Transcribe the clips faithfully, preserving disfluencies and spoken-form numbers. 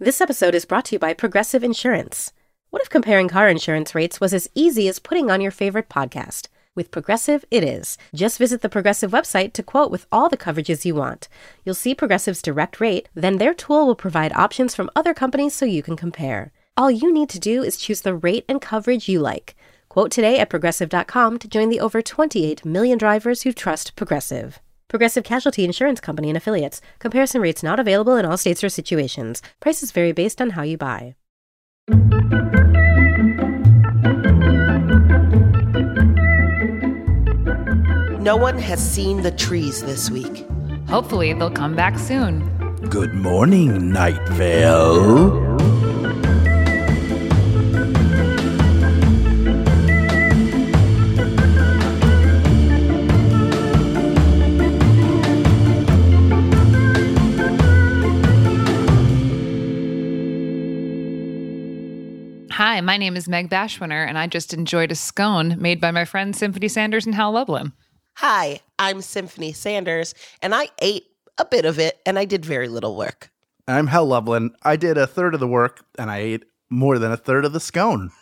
This episode is brought to you by Progressive Insurance. What if comparing car insurance rates was as easy as putting on your favorite podcast? With Progressive, it is. Just visit the Progressive website to quote with all the coverages you want. You'll see Progressive's direct rate, then their tool will provide options from other companies so you can compare. All you need to do is choose the rate and coverage you like. Quote today at Progressive dot com to join the over twenty-eight million drivers who trust Progressive. Progressive Casualty Insurance Company and Affiliates. Comparison rates not available in all states or situations. Prices vary based on how you buy. No one has seen the trees this week. Hopefully they'll come back soon. Good morning, Night Vale. Hi, my name is Meg Bashwiner, and I just enjoyed a scone made by my friends Symphony Sanders and Hal Lublin. Hi, I'm Symphony Sanders, and I ate a bit of it, and I did very little work. I'm Hal Lublin. I did a third of the work, and I ate more than a third of the scone.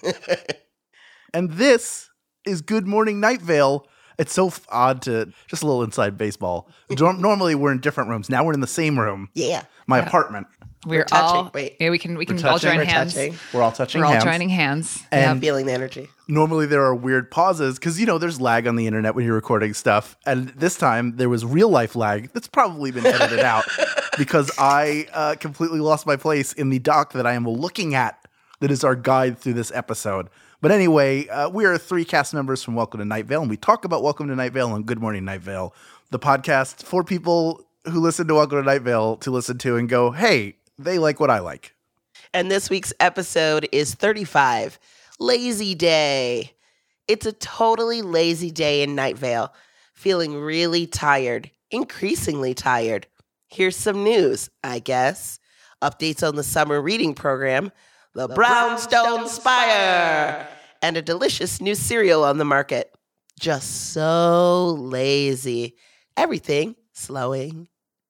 And this is Good Morning Night Vale. It's so f- odd to, just a little inside baseball. Norm- Normally we're in different rooms. Now we're in the same room. Yeah. My Yeah. apartment. We're, We're touching. all Wait. yeah. We can we can We're all touching. join We're hands. touching. We're all touching We're all hands. joining hands. And I'm feeling the energy. normally there are weird pauses because, you know, there's lag on the internet when you're recording stuff. And this time there was real life lag that's probably been edited out because I uh, completely lost my place in the doc that I am looking at that is our guide through this episode. But anyway, uh, we are three cast members from Welcome to Night Vale, and we talk about Welcome to Night Vale and Good Morning Night Vale, the podcast for people who listen to Welcome to Night Vale to listen to and go, hey, they like what I like. And this week's episode is thirty-five, Lazy Day. It's a totally lazy day in Night Vale. Feeling really tired, increasingly tired. Here's some news, I guess. Updates on the summer reading program, the, the Brownstone, Brownstone Spire, and a delicious new cereal on the market. Just so lazy. Everything slowing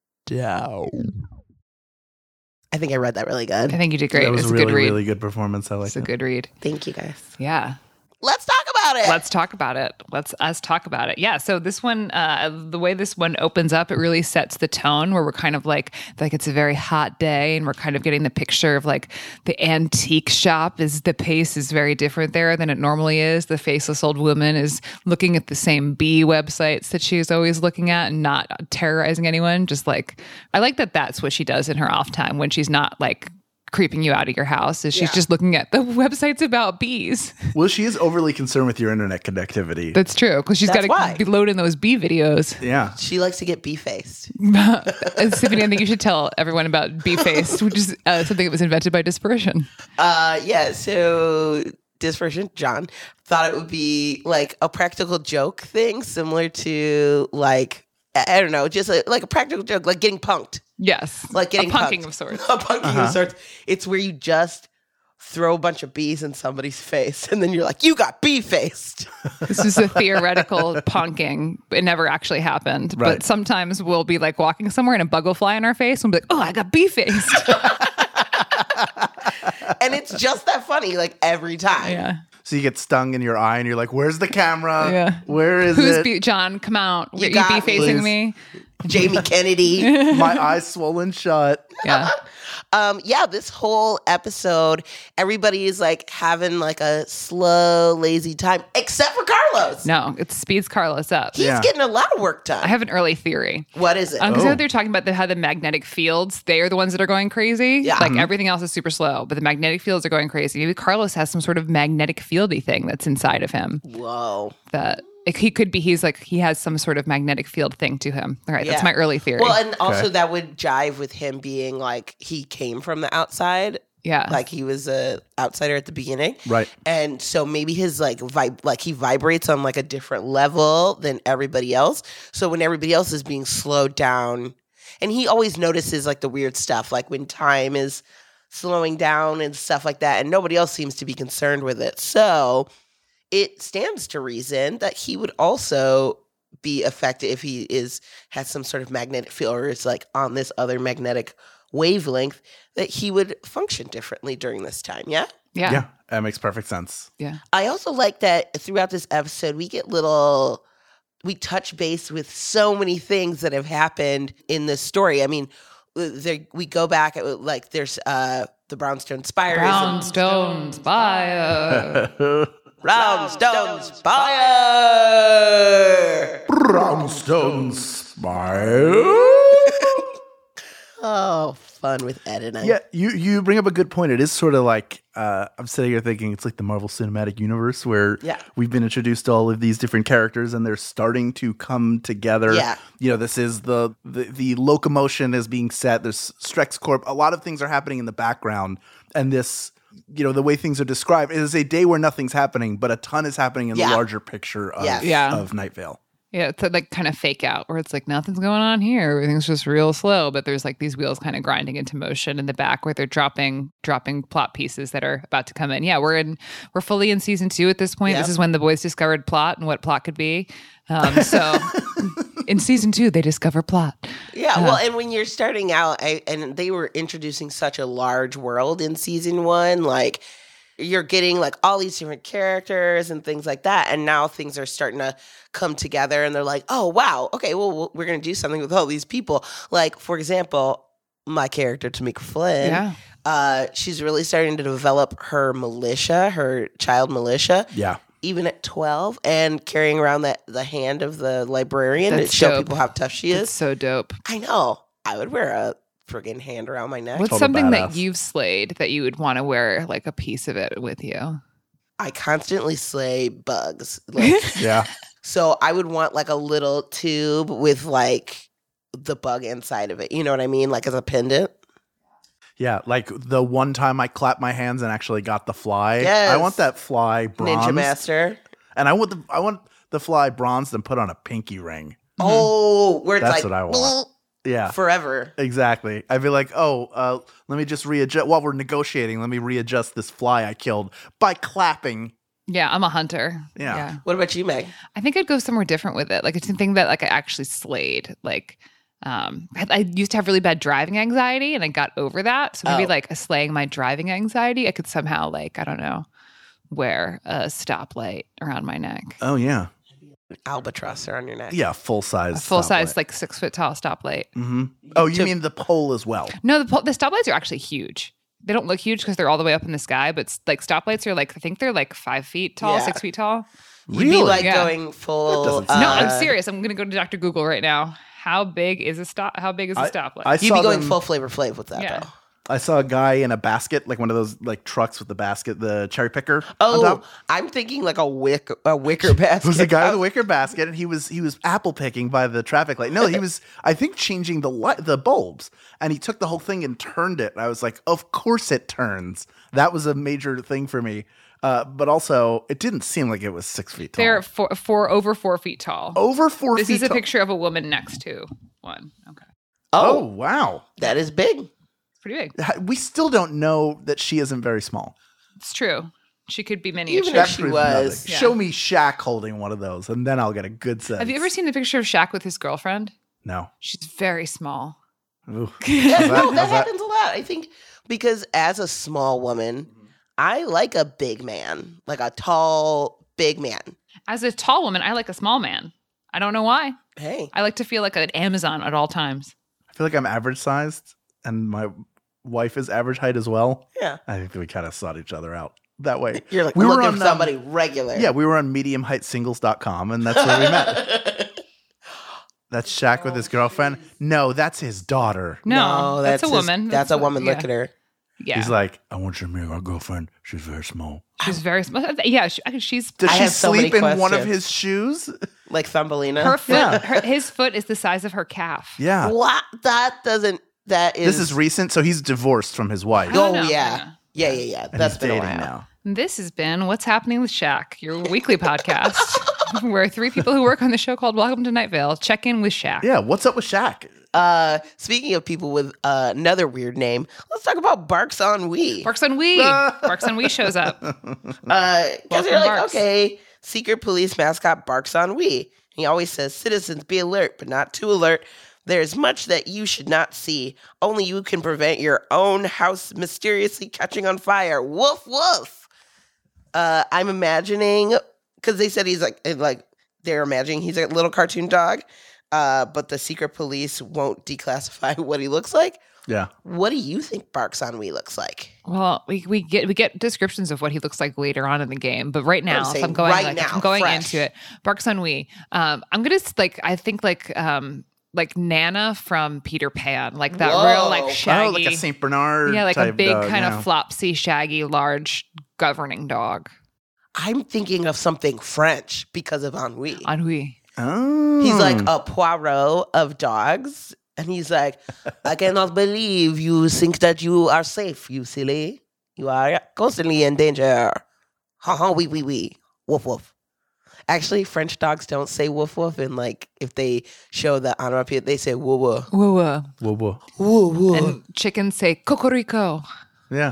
down. I think I read that really good. I think you did great. That was It's a really, good read. really good performance. I like It's a it. good read. Thank you, guys. Yeah. Let's talk about it. Let's talk about it. Let's us talk about it. Yeah. So this one, uh, the way this one opens up, it really sets the tone where we're kind of like, like it's a very hot day, and we're kind of getting the picture of like the antique shop. Is the pace is very different there than it normally is. The faceless old woman is looking at the same bee websites that she's always looking at and not terrorizing anyone. Just like, I like that. That's what she does in her off time when she's not like creeping you out of your house, is she's Yeah. just looking at the websites about bees. Well, she is overly concerned with your internet connectivity. That's true, because she's That's got why. to be loading those bee videos. yeah. She likes to get bee-faced. And Symphony, I think you should tell everyone about Bee Faced, which is uh, something that was invented by Dispersion. Uh, yeah, so Dispersion, John, thought it would be like a practical joke thing, similar to like, I I don't know, just a, like a practical joke, like getting punked. Yes, Like getting a punking punked. of sorts. A punking of sorts. It's where you just throw a bunch of bees in somebody's face, and then you're like, you got bee-faced. This is a theoretical punking. It never actually happened. Right. But sometimes we'll be like walking somewhere and a bug will fly in our face and we'll be like, oh, I got bee faced. And it's just that funny, like every time. Yeah. So you get stung in your eye and you're like, where's the camera? Yeah. Where is Who's it? bee? John, come out. You Are you got bee me. facing Please. me? Jamie Kennedy. My eyes swollen shut. Yeah. Um, yeah, this whole episode, everybody is like having like a slow, lazy time, except for Carlos. No, it speeds Carlos up. He's Yeah. getting a lot of work done. I have an early theory. What is it? Because Oh. they're talking about the, how the magnetic fields, they are the ones that are going crazy. Yeah. Like Mhm. everything else is super slow, but the magnetic fields are going crazy. Maybe Carlos has some sort of magnetic fieldy thing that's inside of him Whoa. that like, he could be, he's like, he has some sort of magnetic field thing to him. All right, Yeah. that's my early theory. Well, and also Okay. that would jive with him being like he came from the outside, yeah. like he was a outsider at the beginning, Right. and so maybe his like vib like he vibrates on like a different level than everybody else. So when everybody else is being slowed down, and he always notices like the weird stuff, like when time is slowing down and stuff like that, and nobody else seems to be concerned with it. So it stands to reason that he would also be affected if he is has some sort of magnetic field or is like on this other magnetic wavelength, that he would function differently during this time. Yeah. Yeah. Yeah, that makes perfect sense. Yeah. I also like that throughout this episode, we get little, we touch base with so many things that have happened in this story. I mean, there, we go back, at, like, there's uh, the Brownstone Spire. Brownstone Spire. Brownstone Spire. Brownstone Spire. Oh, fun with editing. Yeah, you, you bring up a good point. It is sort of like, uh, I'm sitting here thinking it's like the Marvel Cinematic Universe where Yeah. we've been introduced to all of these different characters and they're starting to come together. Yeah. You know, this is the, the, the locomotion is being set. There's Strex Corp. A lot of things are happening in the background. And this, you know, the way things are described is a day where nothing's happening, but a ton is happening in Yeah. the larger picture of, Yes. Yeah. of Night Vale. Yeah, it's a, like kind of fake out where it's like nothing's going on here. Everything's just real slow, but there's like these wheels kind of grinding into motion in the back where they're dropping dropping plot pieces that are about to come in. Yeah, we're in we're fully in season two at this point. Yep. This is when the boys discovered plot and what plot could be. Um, so in season two, they discover plot. Yeah, well, and when you're starting out, I, and they were introducing such a large world in season one, like you're getting like all these different characters and things like that, and now things are starting to come together, and they're like, oh wow, okay, well we're gonna do something with all these people. Like for example, my character Tamika Flynn, Yeah. uh, she's really starting to develop her militia, her child militia. Yeah. Even at twelve, and carrying around that the hand of the librarian That's to show dope. people how tough she It's is. so dope. I know. I would wear a friggin' hand around my neck. What's Total something that badass. you've slayed that you would want to wear like a piece of it with you? I constantly slay bugs. Like, Yeah. so I would want like a little tube with like the bug inside of it. You know what I mean? Like as a pendant. Yeah, like the one time I clapped my hands and actually got the fly. Yes. I want that fly bronzed. Ninja Master. And I want the I want the fly bronzed and put on a pinky ring. Oh, where it's That's like what I want. Yeah. forever. Exactly. I'd be like, oh, uh, let me just readjust. While we're negotiating, let me readjust this fly I killed by clapping. Yeah, I'm a hunter. Yeah. What about you, Meg? I think I'd go somewhere different with it. Like it's something that like I actually slayed. Like um I, I used to have really bad driving anxiety and I got over that. So maybe Oh. like a slaying my driving anxiety, I could somehow like, I don't know, wear a stoplight around my neck. Oh yeah, Albatross are on your neck. yeah, full size, A full size, like six foot tall stoplight. hmm Oh, you To- mean the pole as well? No, the pol- the stoplights are actually huge. They don't look huge because they're all the way up in the sky, but s- like stoplights are like I think they're like five feet tall, Yeah. six feet tall. You'd be Really? like Yeah. going full. That doesn't uh, sound- No, I'm serious. I'm gonna go to Doctor Google right now. How big is a stop? How big is a I- stoplight? I You'd saw be going them- full Flavor Flav with that Yeah. though. I saw a guy in a basket, like one of those like trucks with the basket, the cherry picker. on Oh, top. I'm thinking like a wick, a wicker basket. It was a guy with a wicker basket, and he was he was apple picking by the traffic light. No, he was I think changing the light, the bulbs, and he took the whole thing and turned it. And I was like, of course it turns. That was a major thing for me. Uh, but also, it didn't seem like it was six feet tall. They're four, four over four feet tall. over four this feet. is a tall. picture of a woman next to one. Okay, Oh Oh, wow! that is big. it's pretty big. We still don't know that she isn't very small. It's true. She could be miniature. Even if That she proves was- nothing. Yeah. Show me Shaq holding one of those, and then I'll get a good sense. Have you ever seen the picture of Shaq with his girlfriend? No. She's very small. Ooh. Yeah, How's no, that- that how's that- happens a lot. I think because as a small woman, I like a big man, like a tall, big man. As a tall woman, I like a small man. I don't know why. Hey, I like to feel like an Amazon at all times. I feel like I'm average sized, and my wife is average height as well. yeah, I think we kind of sought each other out that way. you're like We were looking on, for um, somebody regular. Yeah, we were on medium height singles dot com, and that's where we met. That's Shaq with his girlfriend. No, that's his daughter. No, that's, a his- woman. That's, a woman. Yeah. Look at her. Yeah, He's like, I want you to meet my girlfriend. She's very small. she's very small. Yeah, she, she's Does I she have so many sleep in one of questions. his shoes? Like Thumbelina. her foot. Yeah. Her, his foot is the size of her calf. Yeah. What? That doesn't. That is. This is recent, so he's divorced from his wife. I don't Oh know. yeah. yeah, yeah, yeah. and That's he's been a dating while. now. This has been What's Happening with Shaq, your weekly podcast, where three people who work on the show called Welcome to Night Vale check in with Shaq. Yeah, what's up with Shaq? Uh, speaking of people with uh, another weird name, let's talk about Barks on Wii. Barks on Wee. Barks on Wee shows up. Uh, because Welcome, you're like, Barks. okay, secret police mascot Barks on Wii. He always says, citizens, be alert, but not too alert. There's much that you should not see. Only you can prevent your own house mysteriously catching on fire. Woof, woof. Uh, I'm imagining, because they said he's like, like they're imagining he's a little cartoon dog, uh, but the secret police won't declassify what he looks like. Yeah. What do you think Barks Ennui looks like? Well, we, we get we get descriptions of what he looks like later on in the game, but right now, I'm if I'm going right like, now, if I'm going fresh. into it, Barks Ennui. Um, I'm gonna like I think like um like Nana from Peter Pan, like that Whoa. real like shaggy, Oh, like a Saint Bernard. yeah, like a type big dog, kind yeah. of flopsy, shaggy, large governing dog. I'm thinking of something French because of ennui. Ennui. Oh. He's like a Poirot of dogs. And he's like, I cannot believe you think that you are safe, you silly. You are constantly in danger. Ha ha, wee wee wee. Woof woof. Actually, French dogs don't say woof woof. And like, if they show the onomatopoeia, they say woo woo. Woo woo. Whoa, whoa. Woo woo. And chickens say cocorico. Yeah.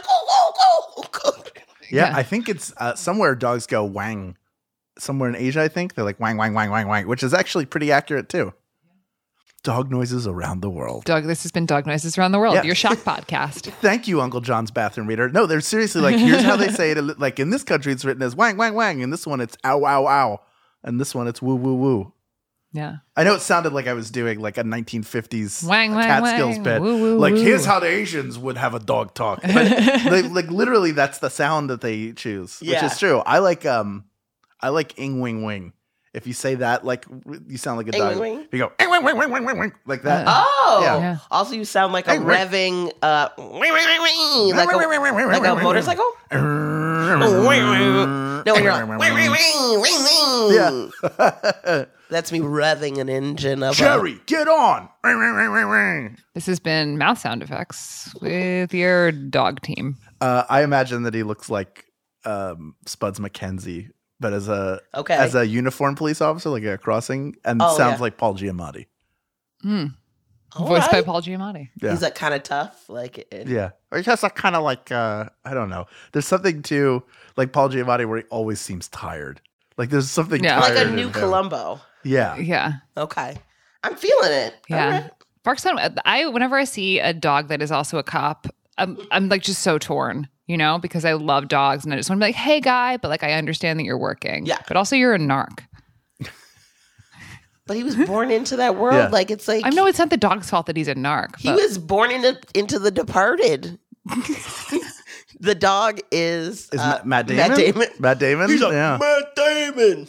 Yeah, I think it's uh, somewhere dogs go wang. Somewhere in Asia, I think. They're like wang, wang, wang, wang, wang, which is actually pretty accurate too. Dog noises around the world. Dog. This has been Dog Noises Around the World, Yeah. your shock podcast. Thank you, Uncle John's bathroom reader. No, they're seriously like, here's how they say it. Like in this country, it's written as wang, wang, wang. In this one, it's ow, ow, ow. And this one, it's woo, woo, woo. Yeah. I know it sounded like I was doing like a nineteen fifties Wang, wang, Catskills wang. bit. Woo, woo, like, woo. here's how the Asians would have a dog talk. But they, like literally, that's the sound that they choose, which Yeah. is true. I like um, I like ing wing wing. If you say that, like you sound like a Ing, dog. wing, wing? You go ing wing wing wing wing wing wing like that. Oh. Yeah. Yeah. Also, you sound like a Ing, wing. revving, uh, like a, like a motorcycle. No, when you're like, Yeah. that's me revving an engine of a- Jerry, get on. This has been Mouth Sound Effects with your dog team. Uh, I imagine that he looks like um, Spuds McKenzie, but as a Okay. as a uniformed police officer, like a crossing, and Oh, sounds yeah. like Paul Giamatti. Mm. All Voiced by right. Paul Giamatti. Yeah. He's like kind of tough, like it, Yeah, or he has that kind of like uh, I don't know. There's something to like Paul Giamatti where he always seems tired. Like there's something Yeah. like tired a in new him. Columbo. Yeah, Yeah. Okay, I'm feeling it. Yeah. All right. Barks on I whenever I see a dog that is also a cop, I'm I'm like just so torn, you know, because I love dogs and I just want to be like, hey guy, but like I understand that you're working. Yeah. But also you're a narc. But he was born into that world. Yeah. Like it's like I know it's not the dog's fault that he's a narc. he but- was born into into The Departed. The dog is, is uh, Ma- Matt Damon? Matt Damon. Matt Damon. He's like yeah. Matt Damon.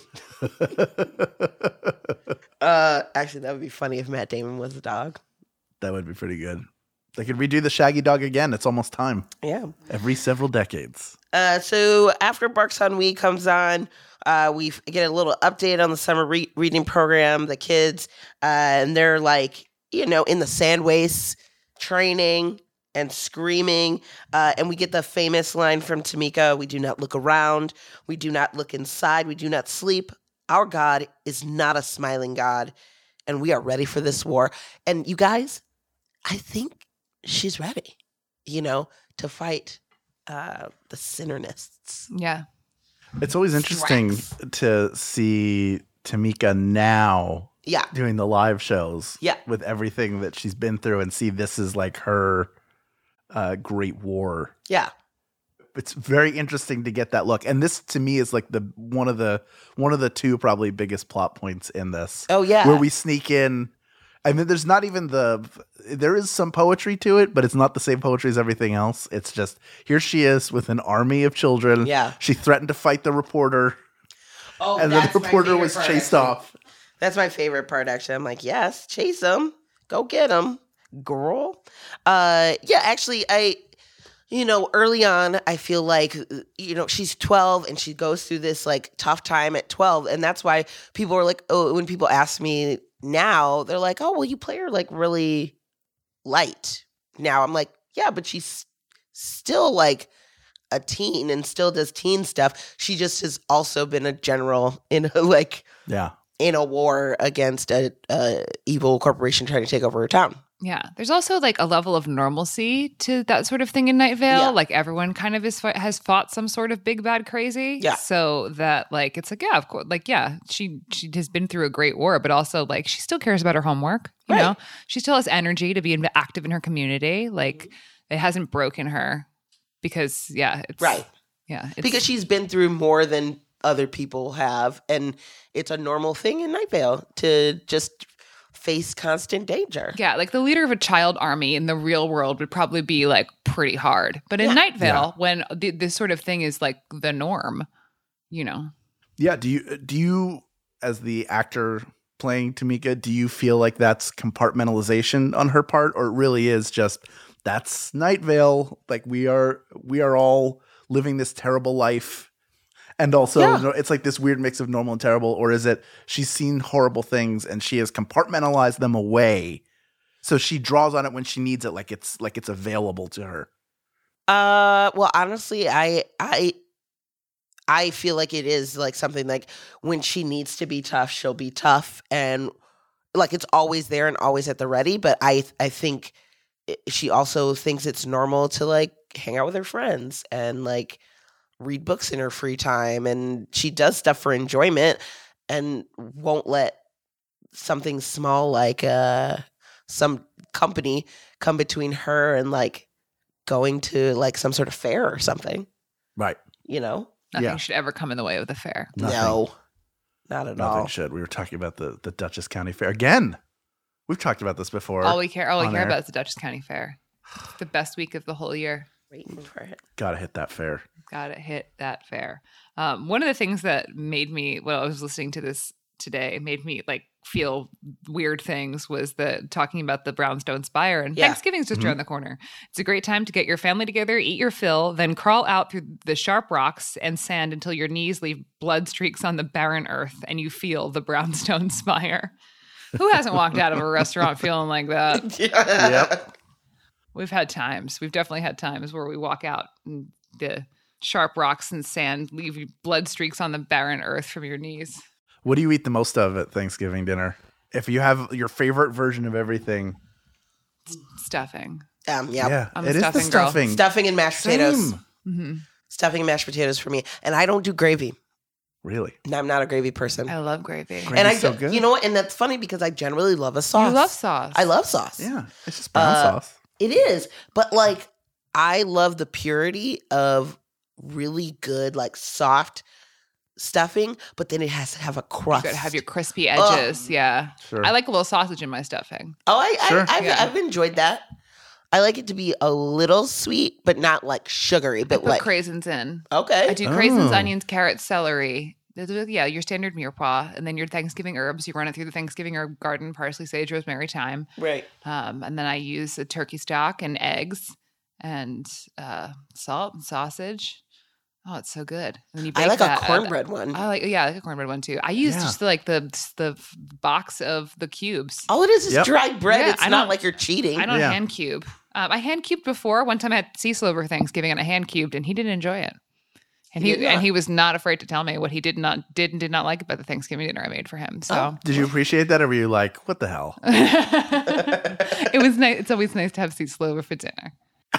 uh, actually, that would be funny if Matt Damon was the dog. That would be pretty good. They could redo the Shaggy Dog again. It's almost time. Yeah. Every several decades. Uh, so after Barks Ennui comes on, uh, we f- get a little update on the summer re- reading program. The kids, uh, and they're like, you know, in the sandways training and screaming. Uh, and we get the famous line from Tamika: "We do not look around. We do not look inside. We do not sleep. Our God is not a smiling God, and we are ready for this war." And you guys, I think she's ready, you know, to fight uh, the sinnernists. Yeah. It's always interesting Threats. to see Tamika now Yeah. doing the live shows Yeah. with everything that she's been through and see this is like her uh, great war. Yeah. It's very interesting to get that look. And this to me is like the one of the one of the two probably biggest plot points in this. Oh, yeah. Where we sneak in. I mean, there's not even the there is some poetry to it, but it's not the same poetry as everything else. It's just here she is with an army of children. Yeah. She threatened to fight the reporter. Oh, And then the reporter was chased off. That's my favorite part, actually. I'm like, yes, chase him. Go get him, girl. Uh, yeah, actually, I, you know, early on, I feel like, you know, she's twelve and she goes through this like tough time at twelve. And that's why people are like, oh, when people ask me now, they're like, oh, well, you play her like really light. Now I'm like, yeah, but she's still like a teen and still does teen stuff. She just has also been a general in a, like Yeah. in a war against a, a evil corporation trying to take over her town. Yeah. There's also like a level of normalcy to that sort of thing in Night Vale. Yeah. Like everyone kind of is has fought some sort of big bad crazy. Yeah. So that like it's like, yeah, of course. Like, yeah, she she has been through a great war, but also like she still cares about her homework. You Right. know? She still has energy to be in- active in her community. Like it hasn't broken her because yeah, it's Right. Yeah. It's, Because she's been through more than other people have. And it's a normal thing in Night Vale to just face constant danger. Yeah, like the leader of a child army in the real world would probably be like pretty hard. But in Yeah. Night Vale, when the, this sort of thing is like the norm, you know. Yeah. Do you do you as the actor playing Tamika, do you feel like that's compartmentalization on her part, or it really is just that's Night Vale? Like we are we are all living this terrible life. And also, Yeah. no- it's like this weird mix of normal and terrible, or is it she's seen horrible things and she has compartmentalized them away, so she draws on it when she needs it, like it's like it's available to her. Uh, well, honestly, I I I feel like it is like something like when she needs to be tough, she'll be tough, and like it's always there and always at the ready. But I I think it- she also thinks it's normal to like hang out with her friends and like read books in her free time, and she does stuff for enjoyment and won't let something small like uh some company come between her and like going to like some sort of fair or something, Right. you know? Nothing Yeah. should ever come in the way of the fair. Nothing. No, not at Nothing all. should. We were talking about the, the Dutchess County Fair. Again, we've talked about this before. All we care all we on care air. about is the Dutchess County Fair. It's the best week of the whole year. Waiting for it. Gotta hit that fair. Gotta hit that fair. Um, one of the things that made me, when I was listening to this today, made me like feel weird things was the talking about the Brownstone Spire, and Yeah. Thanksgiving's just Mhm. around the corner. It's a great time to get your family together, eat your fill, then crawl out through the sharp rocks and sand until your knees leave blood streaks on the barren earth and you feel the Brownstone Spire. Who hasn't walked out of a restaurant feeling like that? Yep. We've had times. We've definitely had times where we walk out and the sharp rocks and sand leave you blood streaks on the barren earth from your knees. What do you eat the most of at Thanksgiving dinner? If you have your favorite version of everything. Stuffing. Um, yeah. Yeah, I'm a it is the stuffing girl. stuffing. Stuffing and mashed potatoes. Same. hmm Stuffing and mashed potatoes for me. And I don't do gravy. Really? No, I'm not a gravy person. I love gravy. Gravy's and I, so good. you know what? And that's funny because I generally love a sauce. You love sauce. I love sauce. Yeah, it's just brown Uh, sauce. It is. But like, I love the purity of really good, like soft stuffing, but then it has to have a You crust. gotta have your crispy edges. Yeah. Sure. I like a little sausage in my stuffing. Oh, I, Sure. I, I've, Yeah. I've enjoyed that. I like it to be a little sweet, but not like sugary. I But put like, craisins in. okay, I do craisins, Oh. onions, carrots, celery. Yeah, your standard mirepoix. And then your Thanksgiving herbs. You run it through the Thanksgiving herb garden, parsley, sage, rosemary, thyme. right. Um, and then I use a turkey stock and eggs and uh, salt and sausage. Oh, it's so good. And then you I bake like that, a cornbread one. I like, yeah, I like a cornbread one too. I use Yeah. just like the the box of the cubes. All it is is Yep. dried bread. Yeah, it's I not don't- like you're cheating. I don't Yeah. hand cube. Um, I hand cubed before. One time I had Cecil over Thanksgiving and I hand cubed, and he didn't enjoy it. And He he, did not. and he was not afraid to tell me what he did not did and did not like about the Thanksgiving dinner I made for him. So Oh. Did you appreciate that, or were you like, what the hell? it was nice. It's always nice to have Cecil over for dinner.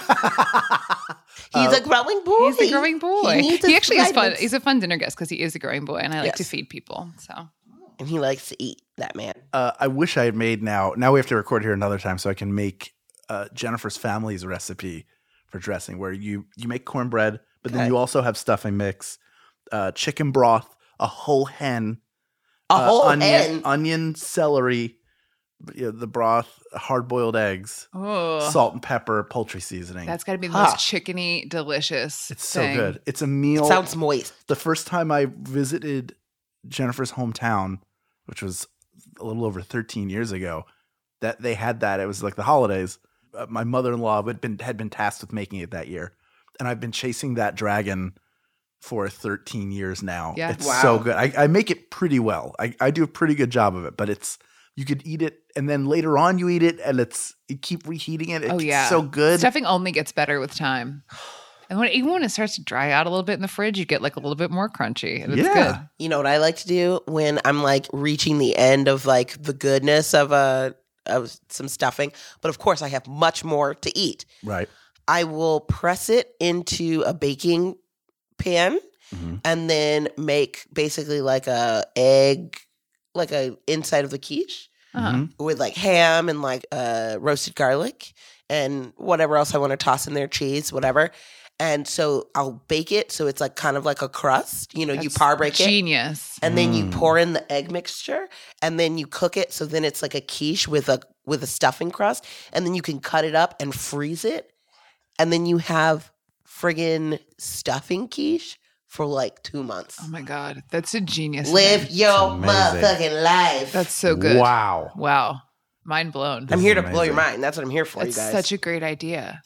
He's Uh, a growing boy. He's a growing boy. He, He, needs his actually is fun. vitamins. He's a fun dinner guest because he is a growing boy, and I like to Yes. feed people. So and he likes to eat. That man. Uh, I wish I had made now. Now we have to record here another time so I can make uh, Jennifer's family's recipe for dressing, where you you make cornbread, but then Okay. you also have stuffing mix, uh, chicken broth, a whole hen, A uh, whole onion, hen. onion, celery, you know, the broth, hard boiled eggs, oh, salt and pepper, poultry seasoning. that's got to be the Huh. most chickeny, delicious. it's so thing. good. It's a meal. Sounds moist. The first time I visited Jennifer's hometown, which was a little over thirteen years ago, that they had that. It was like the holidays. Uh, my mother-in-law had been had been tasked with making it that year, and I've been chasing that dragon for thirteen years now. Yeah. It's Wow. so good. I, I make it pretty well. I, I do a pretty good job of it, but it's you could eat it, and then later on you eat it, and it's you keep reheating it. It's Oh yeah, so good. Stuffing only gets better with time. And when even when it starts to dry out a little bit in the fridge, you get like a little bit more crunchy, and it's Yeah. good. You know what I like to do when I'm like reaching the end of like the goodness of a of some stuffing, but of course I have much more to eat. Right. I will press it into a baking pan Mm-hmm. and then make basically like a egg, like a inside of the quiche Uh-huh. Mhm. with like ham and like uh, roasted garlic and whatever else I want to toss in there, cheese, whatever. And so I'll bake it so it's like kind of like a crust. You know, you That's par break it. Genius. And then you Mm. pour in the egg mixture, and then you cook it so then it's like a quiche with a with a stuffing crust, and then you can cut it up and freeze it, and then you have friggin' stuffing quiche for like two months. Oh my God. That's a genius. Live thing. your amazing. motherfucking life. That's so good. Wow. Wow. Mind blown. I'm This here is to blow your amazing. mind. That's what I'm here for, That's you guys. such a great idea.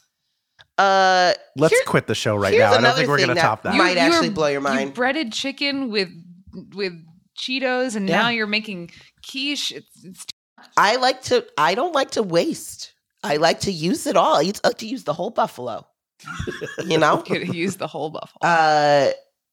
uh, Let's here- quit the show right here's now. I don't another think we're thing going to that top that. you- Might actually were- blow your You mind. breaded chicken with with Cheetos, and Yeah. now you're making quiche. It's, it's I like to. I don't like to waste. I like to use it all. I like to use the whole buffalo. You know. could use the whole buffalo. Uh,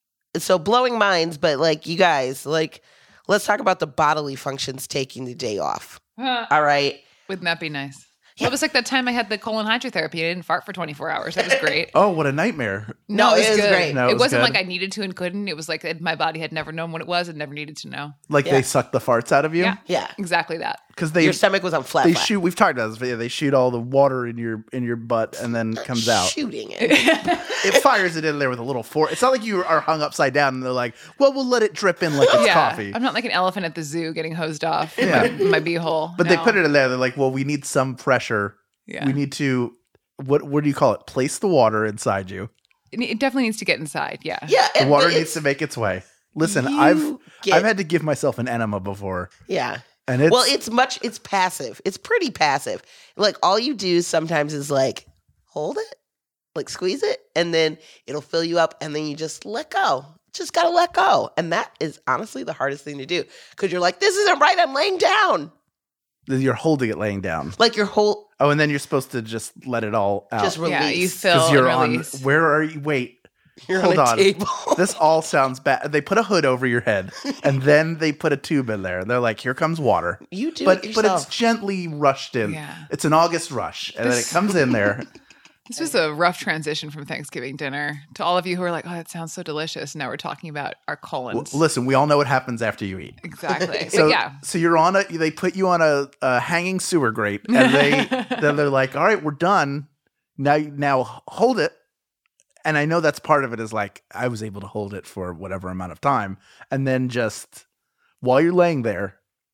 so blowing minds, but like you guys, like let's talk about the bodily functions taking the day off. Huh. All right. Wouldn't that be nice? Yeah. It was like that time I had the colon hydrotherapy. I didn't fart for twenty-four hours. That was great. Oh, what a nightmare. No, it it was was good. great. No, it it was wasn't good. like I needed to and couldn't. It was like it- my body had never known what it was and never needed to know. Like Yeah. they suck the farts out of you? Yeah. Yeah. Exactly that. Because they Your stomach was on flat. they flat. shoot we've talked about this, but yeah, they shoot all the water in your in your butt and then comes out. Shooting it. It fires it in there with a little fork. It's not like you are hung upside down and they're like, well, we'll let it drip in like it's yeah. coffee. I'm not like an elephant at the zoo getting hosed off Yeah. my, my beehole. But they No. put it in there. They're like, well, we need some pressure. Yeah. We need to what what do you call it? Place the water inside you. It it definitely needs to get inside. Yeah. Yeah. The and- water but needs it's- to make its way. Listen, you I've get- I've had to give myself an enema before. Yeah. And it's Well, it's much. It's passive. It's pretty passive. Like all you do sometimes is like hold it, like squeeze it, and then it'll fill you up, and then you just let go. Just gotta let go, and that is honestly the hardest thing to do because you're like, this isn't right. I'm laying down. you're holding it laying down. Like your whole Oh, and then you're supposed to just let it all out. just release. Yeah, you fill Because and you're on release. where are you wait. You're hold on a on. table. This all sounds bad. They put a hood over your head and then they put a tube in there. They're like, here comes water. You do But it but yourself. it's gently rushed in. Yeah. It's an August rush. And then it comes in there. This was a rough transition from Thanksgiving dinner to all of you who are like, oh, that sounds so delicious. Now we're talking about our Well, colons. listen, we all know what happens after you eat. Exactly. So, but yeah. so you're on a. They put you on a, a hanging sewer grate, and they then they're like, "All right, we're done. Now, now hold it." And I know that's part of it. Is like I was able to hold it for whatever amount of time, and then just while you're laying there,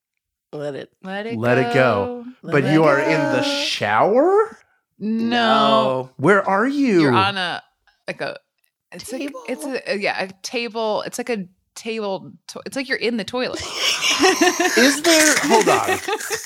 Let it. Let it let go. it go. Let But it you are in the go. shower. No. Where are you? You're on a, like a, it's Table? like, it's a, yeah, a table. It's like a table. To- it's like you're in the toilet. Is there? Hold on.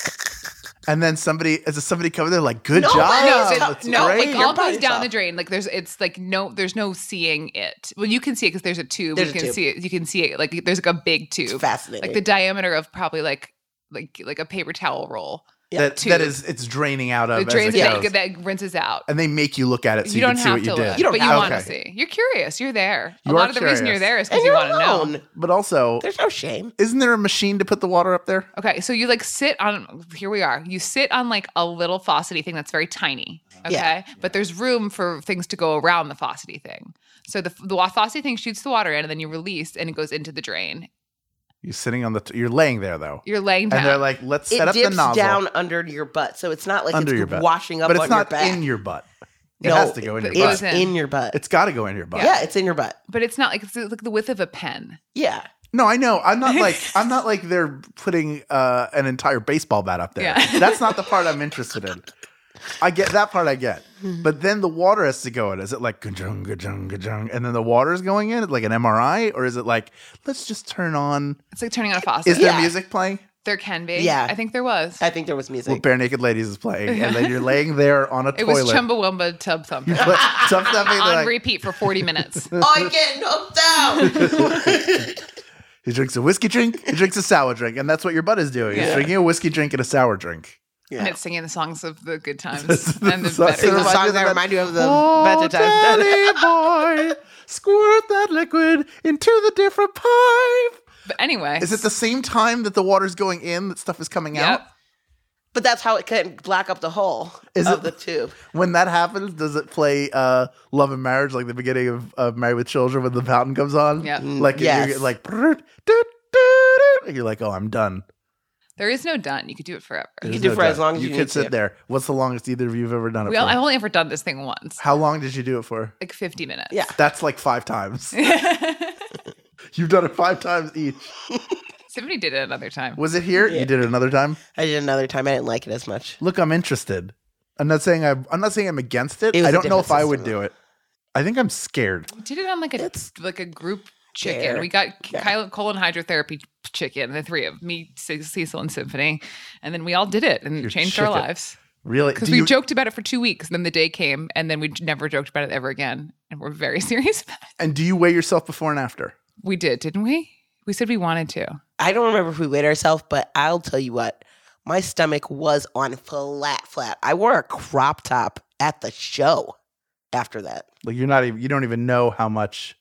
And then somebody is it somebody coming there like, good No, job. no, it- That's no, great. it You're all by goes down yourself. the drain. Like there's, it's like no, there's no seeing it. Well, you can see it because there's a tube. There's you a can tube. see it. You can see it. Like there's like a big It's tube, fascinating. like the diameter of probably like like like a paper towel roll. that, tube. that is it's draining out of It drains as it that, goes. that rinses out. And they make you look at it so you you, don't can see have what to you look, did. You don't but you have want to to. see. You're curious. You're there. You a are lot of the reason you're curious. there is and because you you're want to know. alone. But also, There's no shame. isn't there a machine to put the water up there? Okay, so you like sit on. Here we are. You sit on like a little faucety thing that's very tiny. Okay, Yeah. but there's room for things to go around the faucety thing. So the the faucety thing shoots the water in, and then you release, and it goes into the drain. You're sitting on the. T- you're laying there though, You're laying down. and they're like, "Let's It set up the dips nozzle down under your butt, so it's not like under it's your butt, washing up but it's on not your back. in your butt. It No, has to go in your it butt. goes It's in. in your butt. It's got to go in your butt. yeah, it's in your butt. but it's not like it's like the width of a pen. Yeah. No, I know. I'm not like I'm not like they're putting uh, an entire baseball bat up there. Yeah. That's not the part I'm interested in. I get that part. I get, but then the water has to go in. Is it like gajung gajung gajung, and then the water's going in, like an M R I, or is it like let's just turn on? It's like turning on a faucet. Is there Yeah. music playing? There can be. Yeah. I think there was. I think there was music. Well, Bare Naked Ladies is playing, and then you're laying there on a It was toilet. Chumbawamba Tub Thumping But tough stuff ain't on like- repeat for forty minutes. I'm getting hooked out. He drinks a whiskey drink, he drinks a sour drink, and that's what your butt is doing. He's Yeah. drinking a whiskey drink and a sour drink. And it's singing the songs of the good times The and the song- better Sing the Remind times. songs you that that- remind you of the Oh, better times. Daddy boy, squirt that liquid into the different pipe. But anyway. Is it the same time that the water's going in that stuff is coming Yep. out? But that's how it can black up the whole Is of it- the tube. When that happens, does it play uh, Love and Marriage, like the beginning of, of Married with Children when the fountain comes on? Yeah. Like, Yes. you're like, "Brrrt, doot, doot, doot," and you're like, oh, I'm done. There is no done. You could do it forever. You There's can do no for as done. long as you can need sit to. there. What's the longest either of you have ever done it We all, for? I've only ever done this thing once, How long did you do it for? like fifty minutes. Yeah. That's like five times. You've done it five times each. Tiffany did it another time. Was it here? Yeah. You did it another time? I did another time. I didn't like it as much. Look, I'm interested. I'm not saying I'm, I'm not saying I'm against it. It was I a don't know different if I would system. do it. I think I'm scared. We did it on like a It's like a group chicken. fair. We got Yeah. Kyla, colon hydrotherapy chicken, the three of me, Ce- Cecil, and Symphony, and then we all did it and it Your changed our chicken. lives. Really? Because Do we you- joked about it for two weeks, and then the day came, and then we never joked about it ever again, and we're very serious about it. And do you weigh yourself before and after? We did, didn't we? We said we wanted to. I don't remember if we weighed ourselves, but I'll tell you what. My stomach was on flat, flat. I wore a crop top at the show after that. Like you're not even. You don't even know how much.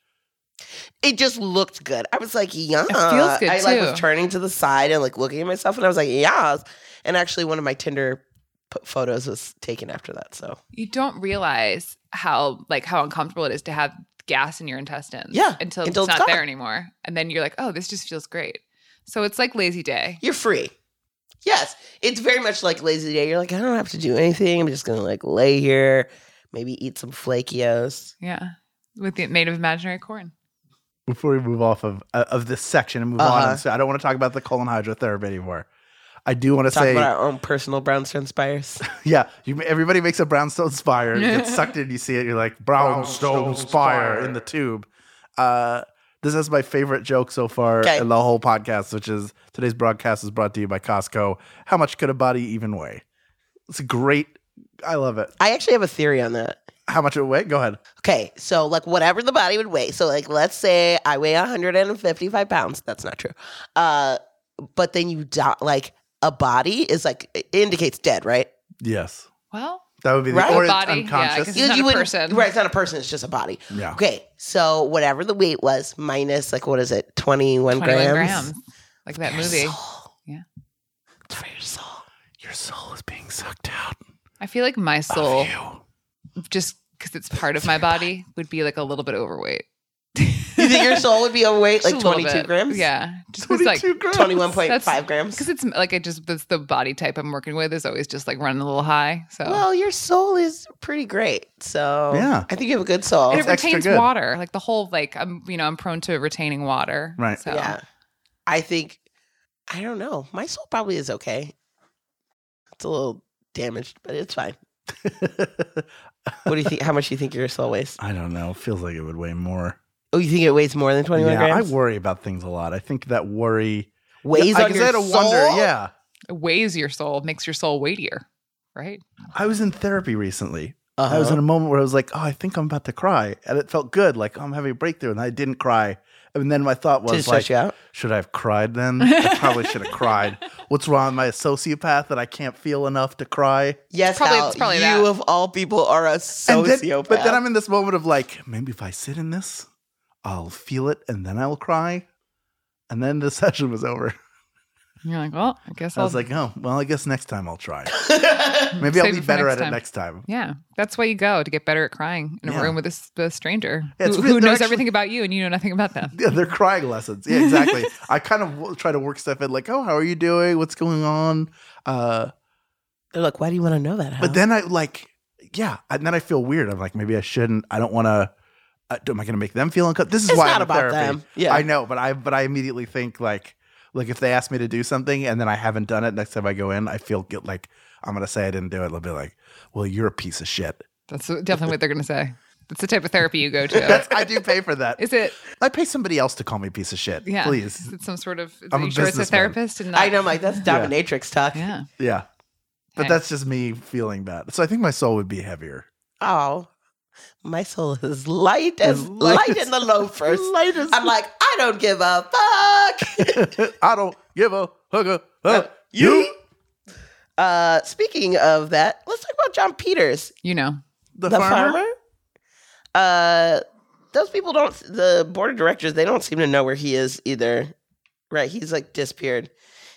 It just looked good. I was like, yeah. feels good, I like too. was turning to the side and like looking at myself, and I was like, yes. And actually, one of my Tinder p- photos was taken after that. So You don't realize how like how uncomfortable it is to have gas in your intestines. Yeah, until, until it's it's not gone. there anymore, and then you're like, oh, this just feels great. So it's like lazy day. you're free. Yes, it's very much like lazy day. You're like, I don't have to do anything. I'm just gonna like lay here, maybe eat some flakios. Yeah, with the made of imaginary corn. Before we move off of uh, of this section and move Uh-huh. on, so I don't want to talk about the colon hydrotherapy anymore. I do want to Talk say, about our own personal brownstone spires. yeah, you, everybody makes a brownstone spire. You get sucked in, you see it, you're like brownstone spire in the tube. Uh, this is my favorite joke so far Okay. in the whole podcast, which is today's broadcast is brought to you by Costco. How much could a body even weigh? It's a great. I love it. I actually have a theory on that. How much it weigh? Go ahead. Okay, so like whatever the body would weigh. So like let's say I weigh one hundred fifty-five pounds. That's not true. Uh, but then you die, like a body is like it indicates dead, right? Yes, Well, that would be the Right? or it's Body, yeah, unconscious. 'cause It's not a wouldn't- person. Right, it's not a person, it's just a body. Yeah. Okay, so whatever the weight was minus like what is it? twenty-one, twenty-one grams. grams, like that movie. Soul. Yeah. It's for your soul. Your soul is being sucked out. I feel like my soul, Of you. just because it's part of my body, would be like a little bit overweight. You think your soul would be overweight, Just like a little twenty-two bit. grams? Yeah, just because like twenty-two grams. twenty-one point five That's- grams. because it's like I just that's the body type I'm working with is always just like running a little high. So Well, your soul is pretty great. So Yeah. I think you have a good soul. and It's it extra retains good. water. Like the whole like I'm you know I'm prone to retaining water. Right. So Yeah. I think, I don't know. My soul probably is okay. It's a little damaged, but it's fine. What do you think? How much do you think your soul weighs? I don't know. Feels like it would weigh more. Oh, you think it weighs more than twenty-one Yeah, grams? I worry about things a lot. I think that worry weighs I on guess your I had to soul? wonder. Yeah, it weighs your soul, makes your soul weightier, right? I was in therapy recently. Uh-huh. I was in a moment where I was like, "Oh, I think I'm about to cry," and it felt good. Like oh, I'm having a breakthrough, and I didn't cry. And then my thought Did it was stress like, you out? "Should I have cried then? I probably should have cried. What's wrong with my sociopath that I can't feel enough to cry?" Yes, probably- Hal, it's probably you that. of all people are a And sociopath. then, but then I'm in this moment of like, maybe if I sit in this, I'll feel it, and then I will cry. And then the session was over. And you're like, well, I guess I I'll was like, "Oh, well, I guess next time I'll try. Maybe I'll Save be it for better next at it time. next time." yeah, that's why you go to get better at crying in a Yeah. room with a, s- a stranger Yeah, it's who, really- who they're knows actually- everything about you and you know nothing about them. Yeah, they're crying lessons. Yeah, exactly. I kind of w- try to work stuff in, like, "Oh, how are you doing? What's going on?" Uh, They're like, why do you want to know that, Hal? but then I like, yeah, and then I feel weird. I'm like, maybe I shouldn't. I don't want to. Uh, am I going to make them feel uncomfortable? This is It's why not I'm in about therapy. them. Yeah. I know, but I but I immediately think like, like if they ask me to do something and then I haven't done it, next time I go in, I feel guilt, like I'm going to say I didn't do it. They'll be like, "Well, you're a piece of shit." That's definitely what they're going to say. That's the type of therapy you go That's to. I do pay for that. Is it? I pay somebody else to call me a piece of shit. Yeah. Please. Is it some sort of? I'm Are a you sure it's a businessman. therapist and not? I know, Mike, that's dominatrix talk. Yeah. Yeah. But Hey. that's just me feeling bad. So I think my soul would be heavier. Oh, my soul is light as As light light as- in the loafers. light as- I'm like, I don't give a fuck. I don't give a hooker. Uh, you. Uh, speaking of that, let's talk about John Peters, You know. The, the farmer? farmer. Uh, those people don't. The board of directors, they don't seem to know where he is either. Right? He's like disappeared.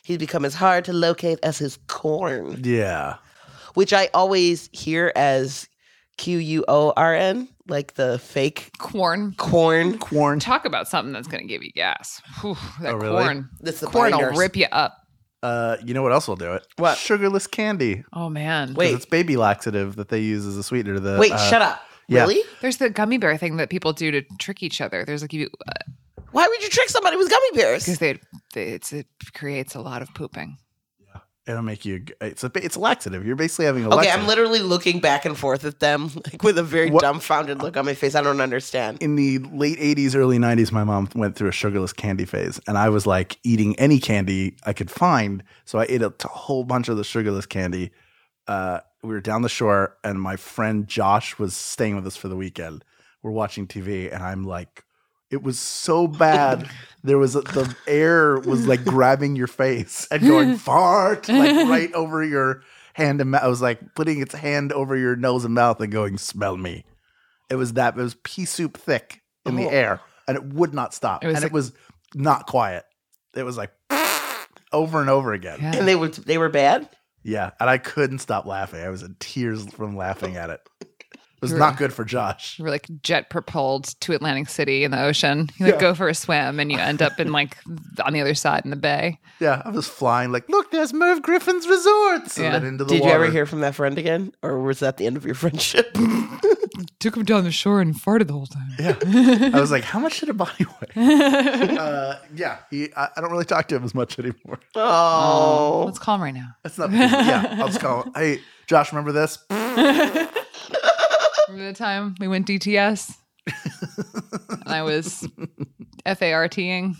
He's become as hard to locate as his corn, Yeah. which I always hear as Q U O R N, like the fake Corn. corn. Corn. Talk about something that's going to give you gas. Whew, that Oh, really? corn. That's the corn will binders. rip you up. Uh, you know what else will do it? What? Sugarless candy. Oh, man. 'Cause Wait. It's baby laxative that they use as a sweetener. The, Wait, uh, shut up. yeah. Really? There's the gummy bear thing that people do to trick each other. There's like, you Why would you trick somebody with gummy bears? because they, they it's, it creates a lot of pooping. It'll make you. It's a. It's a laxative. You're basically having a. Okay, laxative. I'm literally looking back and forth at them, like with a very What- dumbfounded look on my face. I don't understand. In the late eighties, early nineties, my mom went through a sugarless candy phase, and I was like eating any candy I could find. So I ate a t- whole bunch of the sugarless candy. Uh, we were down the shore, and my friend Josh was staying with us for the weekend. We're watching T V, and I'm like, it was so bad. There was a, the air was like grabbing your face and going fart, like right over your hand and mouth. I was like putting its hand over your nose and mouth and going, "Smell me." It was that. It was pea soup thick in the Oh. air, and it would not stop. It was and like- it was not quiet. It was like over and over again. Yeah. And they were they were bad. Yeah, and I couldn't stop laughing. I was in tears from laughing at it. It was You're- not good for Josh. You were like jet propelled to Atlantic City in the ocean. You like Yeah. go for a swim and you end up in like on the other side in the bay. Yeah, I was flying like, look, there's Merv Griffin's resorts, and Yeah. then into the Did water. you ever hear from that friend again, or was that the end of your friendship? Took him down the shore and farted the whole time. Yeah, I was like, how much did a body weigh? uh, yeah, he, I, I don't really talk to him as much anymore. Oh, Let's call him right now. That's not. Yeah, I'll just call him. Hey, Josh, remember this? Remember the time we went D T S? And I was F A R T-ing.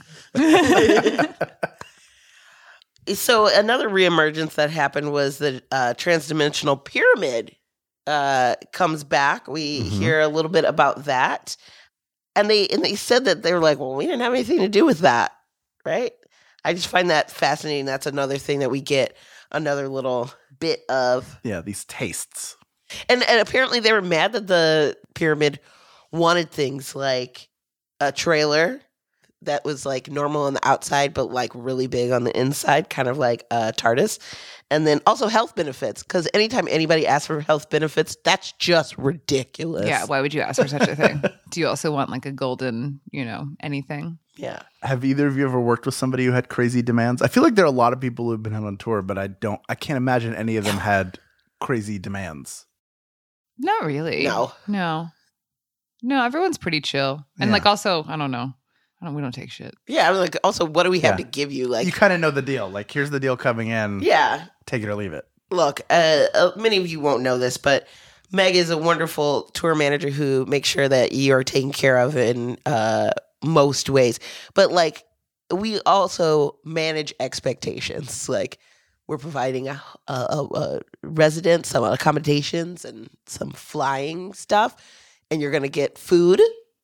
so another reemergence that happened was the uh, transdimensional pyramid uh, comes back. We Mhm. hear a little bit about that, and they and they said that they were like, well, we didn't have anything to do with that, right? I just find that fascinating. That's another thing that we get another little bit of. Yeah, these tastes. And and apparently they were mad that the pyramid wanted things like a trailer that was like normal on the outside, but like really big on the inside, kind of like a TARDIS. And then also health benefits, because anytime anybody asks for health benefits, that's just ridiculous. Yeah, why would you ask for such a thing? Do you also want like a golden, you know, anything? Yeah. Have either of you ever worked with somebody who had crazy demands? I feel like there are a lot of people who've been out on tour, but I don't. I can't imagine any of them had crazy demands. Not really. No. No. No, everyone's pretty chill. And Yeah. like also, I don't know. I don't we don't take shit. Yeah. I was like, also, what do we have Yeah. to give you? Like, You kind of know the deal. Like, here's the deal coming in. yeah. Take it or leave it. Look, uh, uh, many of you won't know this, but Meg is a wonderful tour manager who makes sure that you are taken care of in uh, most ways. But like, we also manage expectations. Like, we're providing a, a, a, a residence, some accommodations, and some flying stuff. And you're gonna get food.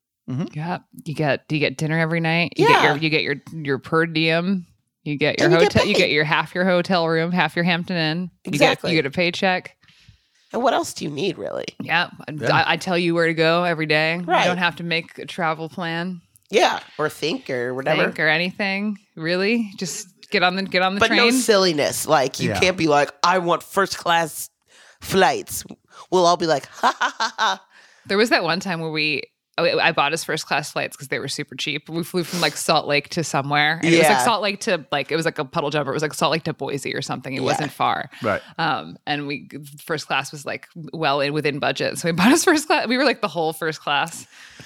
Yeah. You get you get dinner every night. You Yeah. get your you get your your per diem. You get your And you get hotel you paid. get your half your hotel room, half your Hampton Inn. You Exactly. get you get a paycheck. And what else do you need, really? Yeah. Yeah. I, I tell you where to go every day. Right. You don't have to make a travel plan. Yeah, or think or whatever. Think or anything. Really? Just get on the get on the But train. no silliness. Like, you Yeah. can't be like, I want first class flights. We'll all be like, ha ha ha ha. There was that one time where we, oh, I bought us first class flights because they were super cheap. We flew from like Salt Lake to somewhere. And it was Yeah. like Salt Lake to like, it was like a puddle jumper. It was like Salt Lake to Boise or something. It Yeah. wasn't far. Right. Um, and we, first class was like well in within budget. So we bought us first class. We were like the whole first class.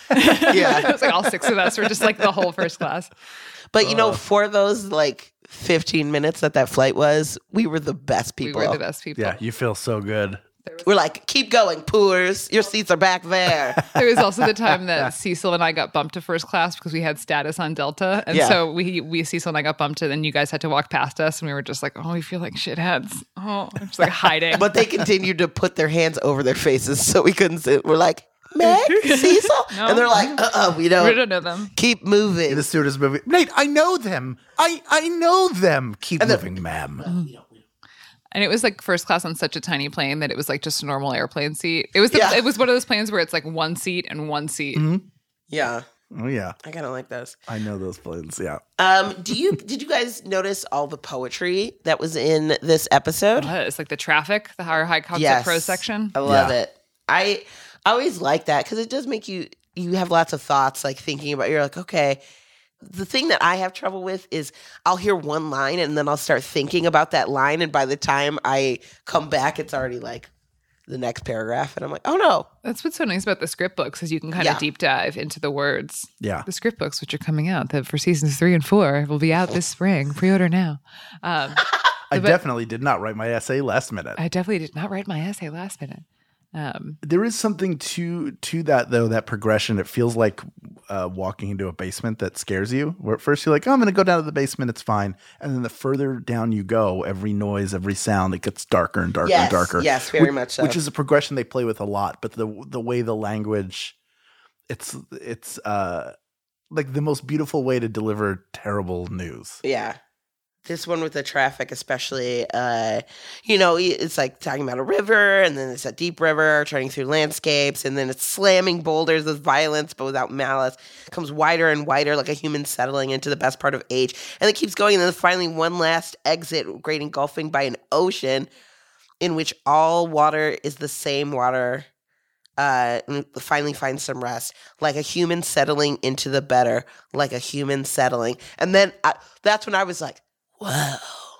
Yeah. It was like all six of us were just like the whole first class. But you know, Uh. for those like fifteen minutes that that flight was, we were the best people. We were the best people. Yeah, you feel so good. We're like, keep going, Poors. Your seats are back there. There was also the time that Cecil and I got bumped to first class because we had status on Delta. And Yeah. so we, we, Cecil and I got bumped to, and you guys had to walk past us. And we were just like, oh, we feel like shitheads. Oh, just like hiding. But they continued to put their hands over their faces so we couldn't sit. We're like, Meg, Cecil? No. And they're like, uh-uh, we we don't. don't know them. Keep moving. In the stewardess movie, Nate, I know them. I I know them. Keep And the- moving, ma'am. And it was like first class on such a tiny plane that it was like just a normal airplane seat. It was the, Yeah. it was one of those planes where it's like one seat and one seat. Mhm. Yeah. Oh yeah, I kind of like those. I know those planes. Yeah. Um, do you did you guys notice all the poetry that was in this episode? What? It's like the traffic, the higher high concept Yes. prose section. I love Yeah. it. I I always like that because it does make you you have lots of thoughts, like thinking about. You're like, okay. The thing that I have trouble with is I'll hear one line and then I'll start thinking about that line, and by the time I come back, it's already like the next paragraph, and I'm like, oh no. That's what's so nice about the script books is you can kind Yeah. of deep dive into the words. Yeah. The script books, which are coming out the, for seasons three and four, will be out this spring. Pre-order now. Um, I but- definitely did not write my essay last minute. I definitely did not write my essay last minute. Um, There is something to to that though, that progression. It feels like uh, walking into a basement that scares you. Where at first you're like, oh, I'm going to go down to the basement, it's fine. And then the further down you go, every noise, every sound, it gets darker and darker Yes, and darker. yes, very which, much so. Which is a progression they play with a lot. But the the way the language, it's it's uh like the most beautiful way to deliver terrible news. Yeah. This one with the traffic, especially, uh, you know, it's like talking about a river, and then it's a deep river turning through landscapes, and then it's slamming boulders with violence but without malice. It comes wider and wider like a human settling into the best part of age. And it keeps going, and then finally one last exit, great engulfing by an ocean in which all water is the same water. Uh, and finally finds some rest, like a human settling into the better, like a human settling. And then I, that's when I was like, whoa.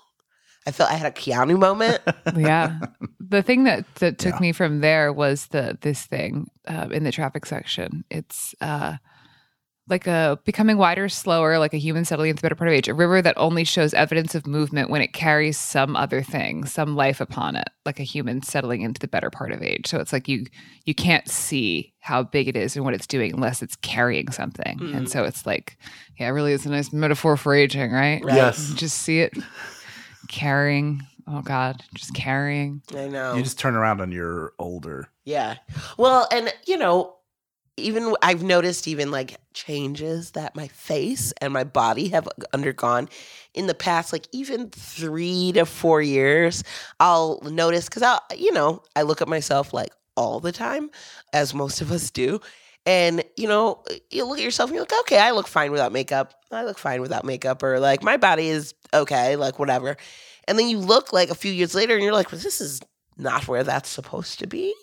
I felt I had a Keanu moment. yeah. The thing that, that took Yeah. me from there was the this thing uh, in the traffic section. It's uh, like a becoming wider, slower, like a human settling into the better part of age. A river that only shows evidence of movement when it carries some other thing, some life upon it, like a human settling into the better part of age. So it's like you you can't see how big it is and what it's doing unless it's carrying something. Mm. And so it's like, yeah, it really is a nice metaphor for aging, right? Right. Yes. You just see it carrying. Oh God, just carrying. I know. You just turn around and you're older. Yeah. Well, and you know, even I've noticed even like changes that my face and my body have undergone in the past, like even three to four years. I'll notice because I'll, you know, I look at myself like all the time, as most of us do. And, you know, you look at yourself and you're like, okay, I look fine without makeup. I look fine without makeup, or like my body is okay, like whatever. And then you look like a few years later and you're like, well, this is not where that's supposed to be.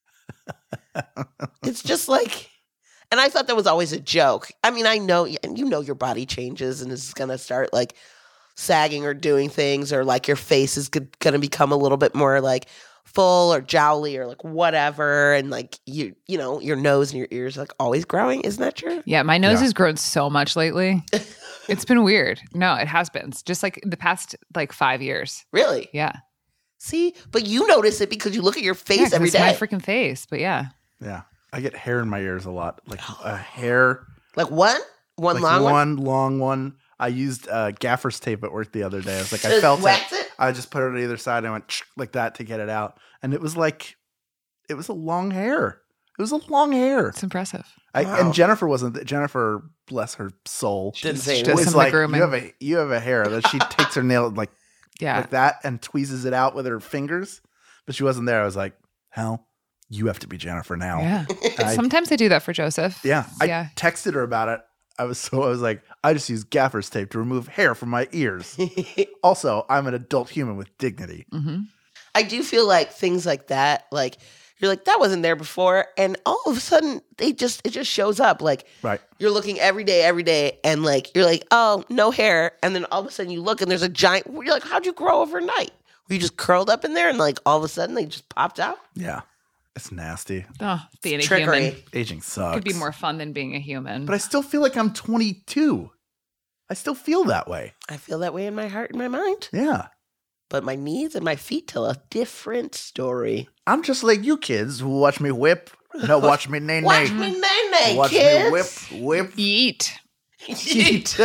It's just like, and I thought that was always a joke. I mean, I know, and you know your body changes and is going to start like sagging or doing things, or like your face is going to become a little bit more like full or jowly or like whatever. And like you, you know, your nose and your ears are like always growing. Isn't that true? Yeah, my nose Yeah. has grown so much lately. It's been weird. No, it has been. It's just like the past like five years. Really? Yeah. See, but you notice it because you look at your face Yeah, 'cause every it's day. my freaking face. But yeah. Yeah. I get hair in my ears a lot. Like a hair. like one? One like long one? one long one. I used uh, gaffer's tape at work the other day. I was like, I Just felt it. wax it? I just put it on either side. And I went like that to get it out. And it was like, it was a long hair. It was a long hair. It's impressive. I, Wow. And Jennifer wasn't. Jennifer, bless her soul, Didn't She say does anything. was some of the like, grooming. you have a you have a hair. That she takes her nail like Yeah. like that and tweezes it out with her fingers. But she wasn't there. I was like, hell, you have to be Jennifer now. Yeah. I- Sometimes I do that for Joseph. Yeah. I Yeah. texted her about it. I was so I was like, I just use gaffer's tape to remove hair from my ears. Also, I'm an adult human with dignity. hmm I do feel like things like that, like you're like, that wasn't there before, and all of a sudden they just it just shows up. Like Right. you're looking every day, every day, and like you're like, oh, no hair, and then all of a sudden you look and there's a giant. You're like, how'd you grow overnight? Were you just curled up in there, and like all of a sudden they just popped out? Yeah. It's nasty. Oh, being a Trickery. human Aging sucks. could be more fun than being a human. But I still feel like I'm twenty-two. I still feel that way. I feel that way in my heart and my mind, Yeah. but my knees and my feet tell a different story. I'm just like you kids who watch me whip. No, watch me nay Watch nay. me, nay, nay, Watch kids. me whip, whip. Yeet. Yeet.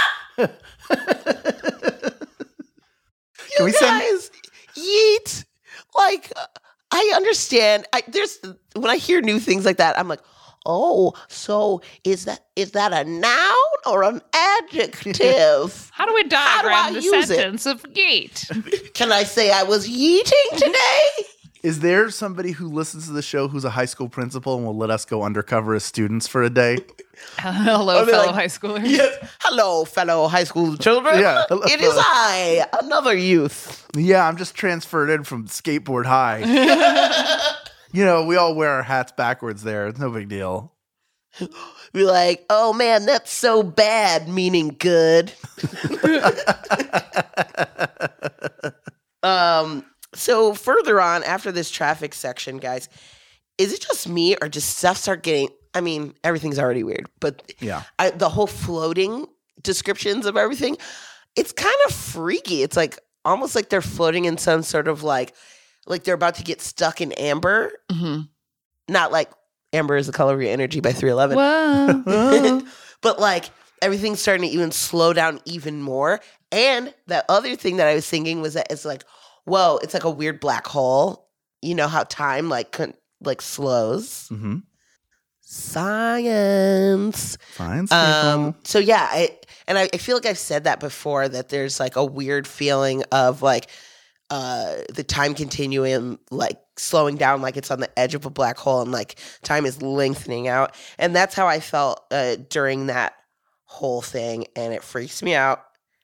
Can we you send- guys, yeet. Like, uh, I understand. I there's when I hear new things like that, I'm like, oh, so is that is that a noun or an adjective? How do we do diagram I the use it? sentence of yeet? Can I say I was yeeting today? Is there somebody who listens to the show who's a high school principal and will let us go undercover as students for a day? Hello, be fellow like, high schoolers. Yes. Hello, fellow high school children. Yeah. It is I, another youth. Yeah, I'm just transferred in from skateboard high. You know, we all wear our hats backwards there. It's no big deal. Be like, oh man, that's so bad, meaning good. um. So further on, after this traffic section, guys, is it just me or does stuff start getting? I mean, everything's already weird, but Yeah. I, the whole floating descriptions of everything, it's kind of freaky. It's like almost like they're floating in some sort of like, like they're about to get stuck in amber. Mm-hmm. Not like amber is the color of your energy by three eleven. Whoa. But like everything's starting to even slow down even more. And the other thing that I was thinking was that it's like, whoa, it's like a weird black hole. You know how time like con- like slows. Mm-hmm. Science. Science. Um, people. so yeah, I and I, I feel like I've said that before, that there's like a weird feeling of like uh the time continuum like slowing down, like it's on the edge of a black hole and like time is lengthening out. And that's how I felt uh, during that whole thing, and it freaks me out.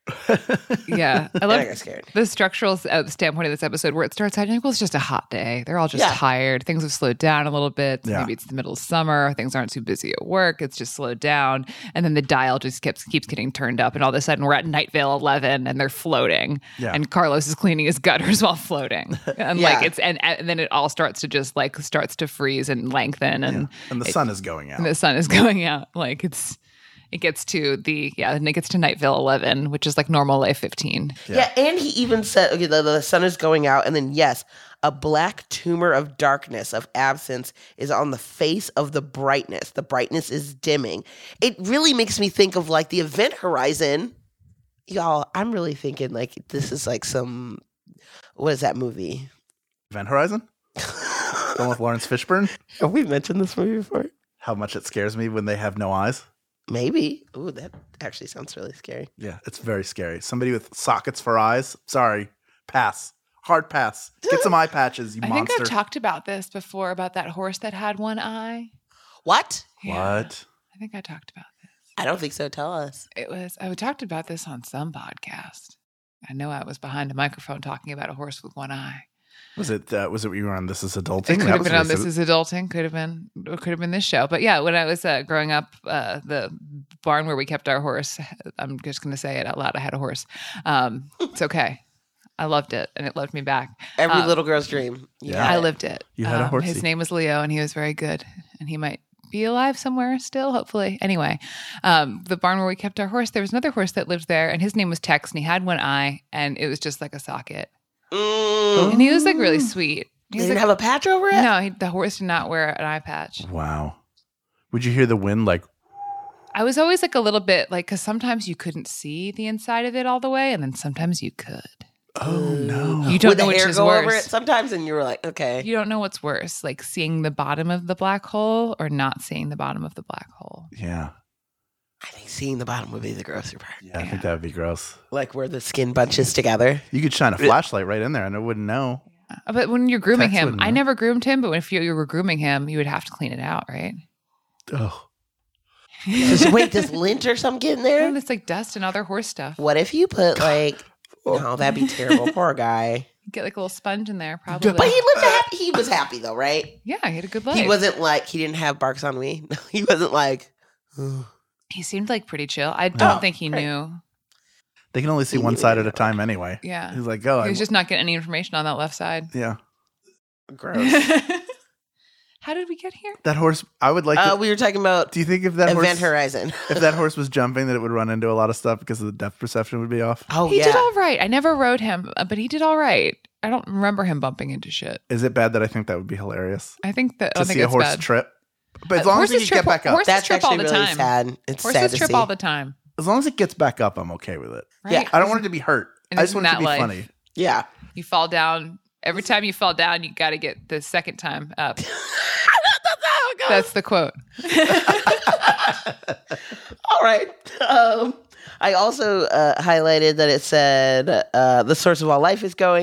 Yeah. I And love I got scared. the structural uh, standpoint of this episode where it starts out, you're like, well, it's just a hot day. They're all just Yeah. tired. Things have slowed down a little bit. Yeah. Maybe it's the middle of summer. Things aren't too busy at work. It's just slowed down. And then the dial just keeps keeps getting turned up. And all of a sudden we're at Night Vale eleven and they're floating. Yeah. And Carlos is cleaning his gutters while floating. And Yeah. like it's and, and then it all starts to just like starts to freeze and lengthen and, Yeah. And the it- sun is going out. and the sun is going out. Like it's it gets to the yeah, and it gets to Night Vale eleven, which is like normal life fifteen. Yeah. and he even said, okay, the, the sun is going out, and then yes, a black tumor of darkness, of absence, is on the face of the brightness. The brightness is dimming. It really makes me think of like the Event Horizon. Y'all, I'm really thinking like this is like some, what is that movie? Event Horizon? The one with Lawrence Fishburne? Have we mentioned this movie before? How much it scares me when they have no eyes. Maybe. Ooh, that actually sounds really scary. Yeah, it's very scary. Somebody with sockets for eyes. Sorry. Pass. Hard pass. Get some eye patches, you I monster. think I've talked about this before about that horse that had one eye. What? Yeah, What? I think I talked about this. I don't think so. Tell us. It was I talked about this on some podcast. I know I was behind a microphone talking about a horse with one eye. Was it uh, was it what you were on This Is Adulting? It could That have was been on This recent. Is Adulting. Could have been. It could have been this show. But yeah, when I was uh, growing up, uh, the barn where we kept our horse. I'm just going to say it out loud. I had a horse. Um, it's okay. I loved it, and it loved me back. Every Um, little girl's dream. Yeah. I lived it. You had a Um, horsey. His name was Leo, and he was very good. And he might be alive somewhere still, hopefully. Anyway, um, the barn where we kept our horse, there was another horse that lived there, and his name was Tex, and he had one eye, and it was just like a socket. Mm. And he was like really sweet. He They was didn't like, have a patch over it? no, he, the horse did not wear an eye patch. Wow. Would you hear the wind like I was always like a little bit like, because sometimes you couldn't see the inside of it all the way, and then sometimes you could. oh no. You don't Would know the which hair is go over it worse. sometimes? And you were like, okay. You don't know what's worse, like seeing the bottom of the black hole or not seeing the bottom of the black hole. Yeah. I think seeing the bottom would be the grosser part. Yeah, I think that would be gross. Like where the skin bunches together. You could shine a flashlight right in there and I wouldn't know. Uh, But when you're grooming Tex him, wouldn't I know. never groomed him, but if you, you were grooming him, you would have to clean it out, right? Oh. Just, wait, does lint or something get in there? And it's like dust and other horse stuff. What if you put like, no, that'd be terrible. Poor guy. Get like a little sponge in there, probably. But he lived a happy, he was happy though, right? yeah, he had a good life. He wasn't like, he didn't have barks on me. He wasn't like, "Ugh." He seemed like pretty chill. I don't Oh, think he great. knew. They can only see He one knew side it. at a time anyway. Yeah. He's like, oh, He I, was just not getting any information on that left side. yeah. gross. How did we get here? That horse, I would like Uh, to. we were talking about Do you think if that Event horse, Horizon. if that horse was jumping, that it would run into a lot of stuff because of the depth perception would be off? Oh, He yeah. did all right. I never rode him, uh, but he did all right. I don't remember him bumping into shit. Is it bad that I think that would be hilarious I think that I to don't think see a it's horse bad. trip? But as Uh, long as he horses can get trip- back up, horses- That's trip all actually the really time. sad. It's sad Horses to trip see. all the time. as long as it gets back up, I'm okay with it. Right? Yeah. I don't want it to be hurt. And I just isn't want it to that be life? funny. Yeah. You fall down. Every time you fall down, you got to get the second time up. That's the quote. All right. Um, I also uh, highlighted that it said uh, the source of all life is going.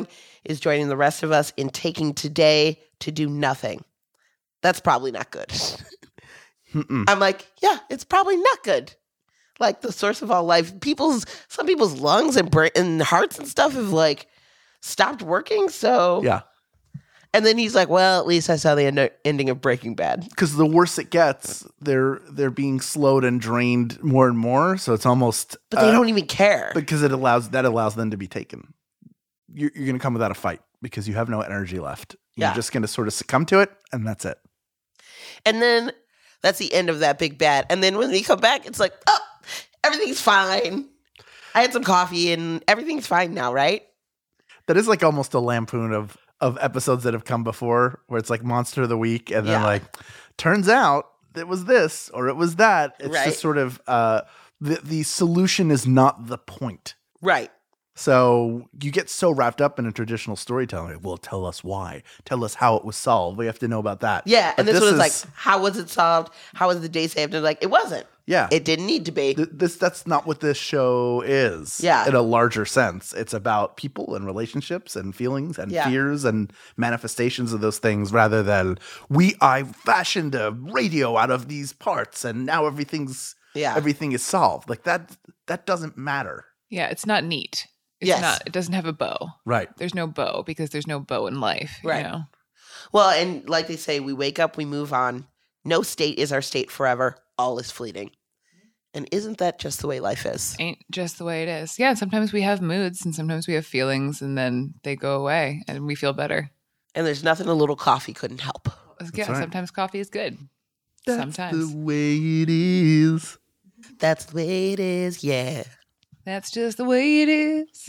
is joining the rest of us in taking today to do nothing. That's probably not good. I'm like, yeah, it's probably not good. Like the source of all life, people's some people's lungs and brain and hearts and stuff have like stopped working. So Yeah. And then he's like, well, at least I saw the end- ending of Breaking Bad. Because the worse it gets, they're they're being slowed and drained more and more. So it's almost But they uh, don't even care. because it allows that allows them to be taken. You're, you're going to come without a fight because you have no energy left. You're Yeah. just going to sort of succumb to it, and that's it. And then that's the end of that big bad. And then when we come back, it's like, oh, everything's fine. I had some coffee and everything's fine now, right? That is like almost a lampoon of of episodes that have come before, where it's like Monster of the Week, and then Yeah. like, turns out it was this or it was that. It's Right. just sort of uh, the the solution is not the point. Right. So you get so wrapped up in a traditional storytelling. Like, well, tell us why. Tell us how it was solved. We have to know about that. Yeah. But And this, was is- like, how was it solved? How was the day saved? And like, it wasn't. yeah. It didn't need to be. Th- this that's not what this show is. Yeah. In a larger sense, it's about people and relationships and feelings and Yeah. fears and manifestations of those things, rather than we I fashioned a radio out of these parts and now everything's Yeah. everything is solved. Like that that doesn't matter. Yeah, it's not neat. It's Yes. not. It doesn't have a bow. Right. There's no bow because there's no bow in life. Right. You know? Well, and like they say, we wake up, we move on. No state is our state forever. All is fleeting. And isn't that just the way life is? Ain't just the way it is. Yeah, sometimes we have moods and sometimes we have feelings and then they go away and we feel better. And there's nothing a little coffee couldn't help. Yeah, right. sometimes coffee is good. That's sometimes. the way it is. That's the way it is, yeah. That's just the way it is.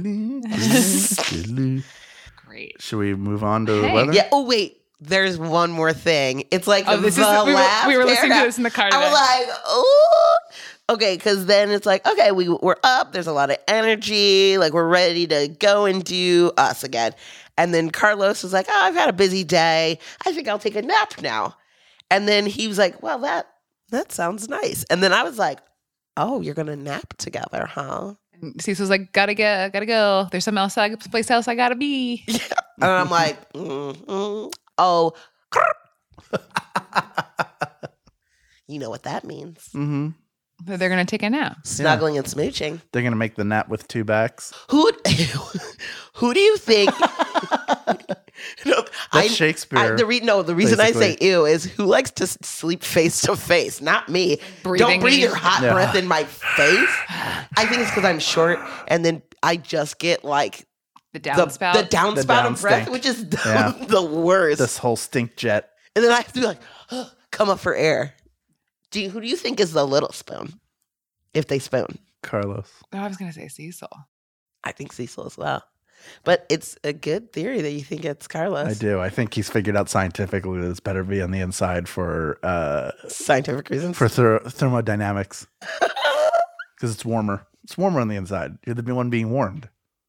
Great. Should we move on to the Hey. weather? Yeah. Oh, wait. There's one more thing. It's like Oh, the this is we were, last we were listening to paragraph. this in the car I today. was like, oh. Okay, because then it's like, okay, we, we're up. There's a lot of energy. Like, we're ready to go and do us again. And then Carlos was like, oh, I've had a busy day. I think I'll take a nap now. And then he was like, well, that that sounds nice. And then I was like, oh, you're going to nap together, huh? And Cecil's like, gotta go, gotta go. There's some else, I, place else I gotta be. And I'm like, mm, mm, oh, you know what that means. Mm-hmm. But they're gonna take a nap. Snuggling and smooching. They're gonna make the nap with two backs. Who who do you think? no, That's Shakespeare, I, the re, no, the reason I say basically. ew is who likes to s- sleep face to face? Not me. Breathing Don't breathe in your your- hot Yeah. breath in my face. I think it's because I'm short, and then I just get like The the, downspout. the downspout The down of breath, stink. which is the, Yeah. the worst. This whole stink jet. And then I have to be like, come up for air. Do you, who do you think is the little spoon? If they spoon, Carlos. Oh, I was gonna say Cecil. I think Cecil as well. But it's a good theory that you think it's Carlos. I do. I think he's figured out scientifically that it's better be on the inside for uh, Scientific reasons. for ther- thermodynamics because it's warmer. It's warmer on the inside. You're the one being warmed.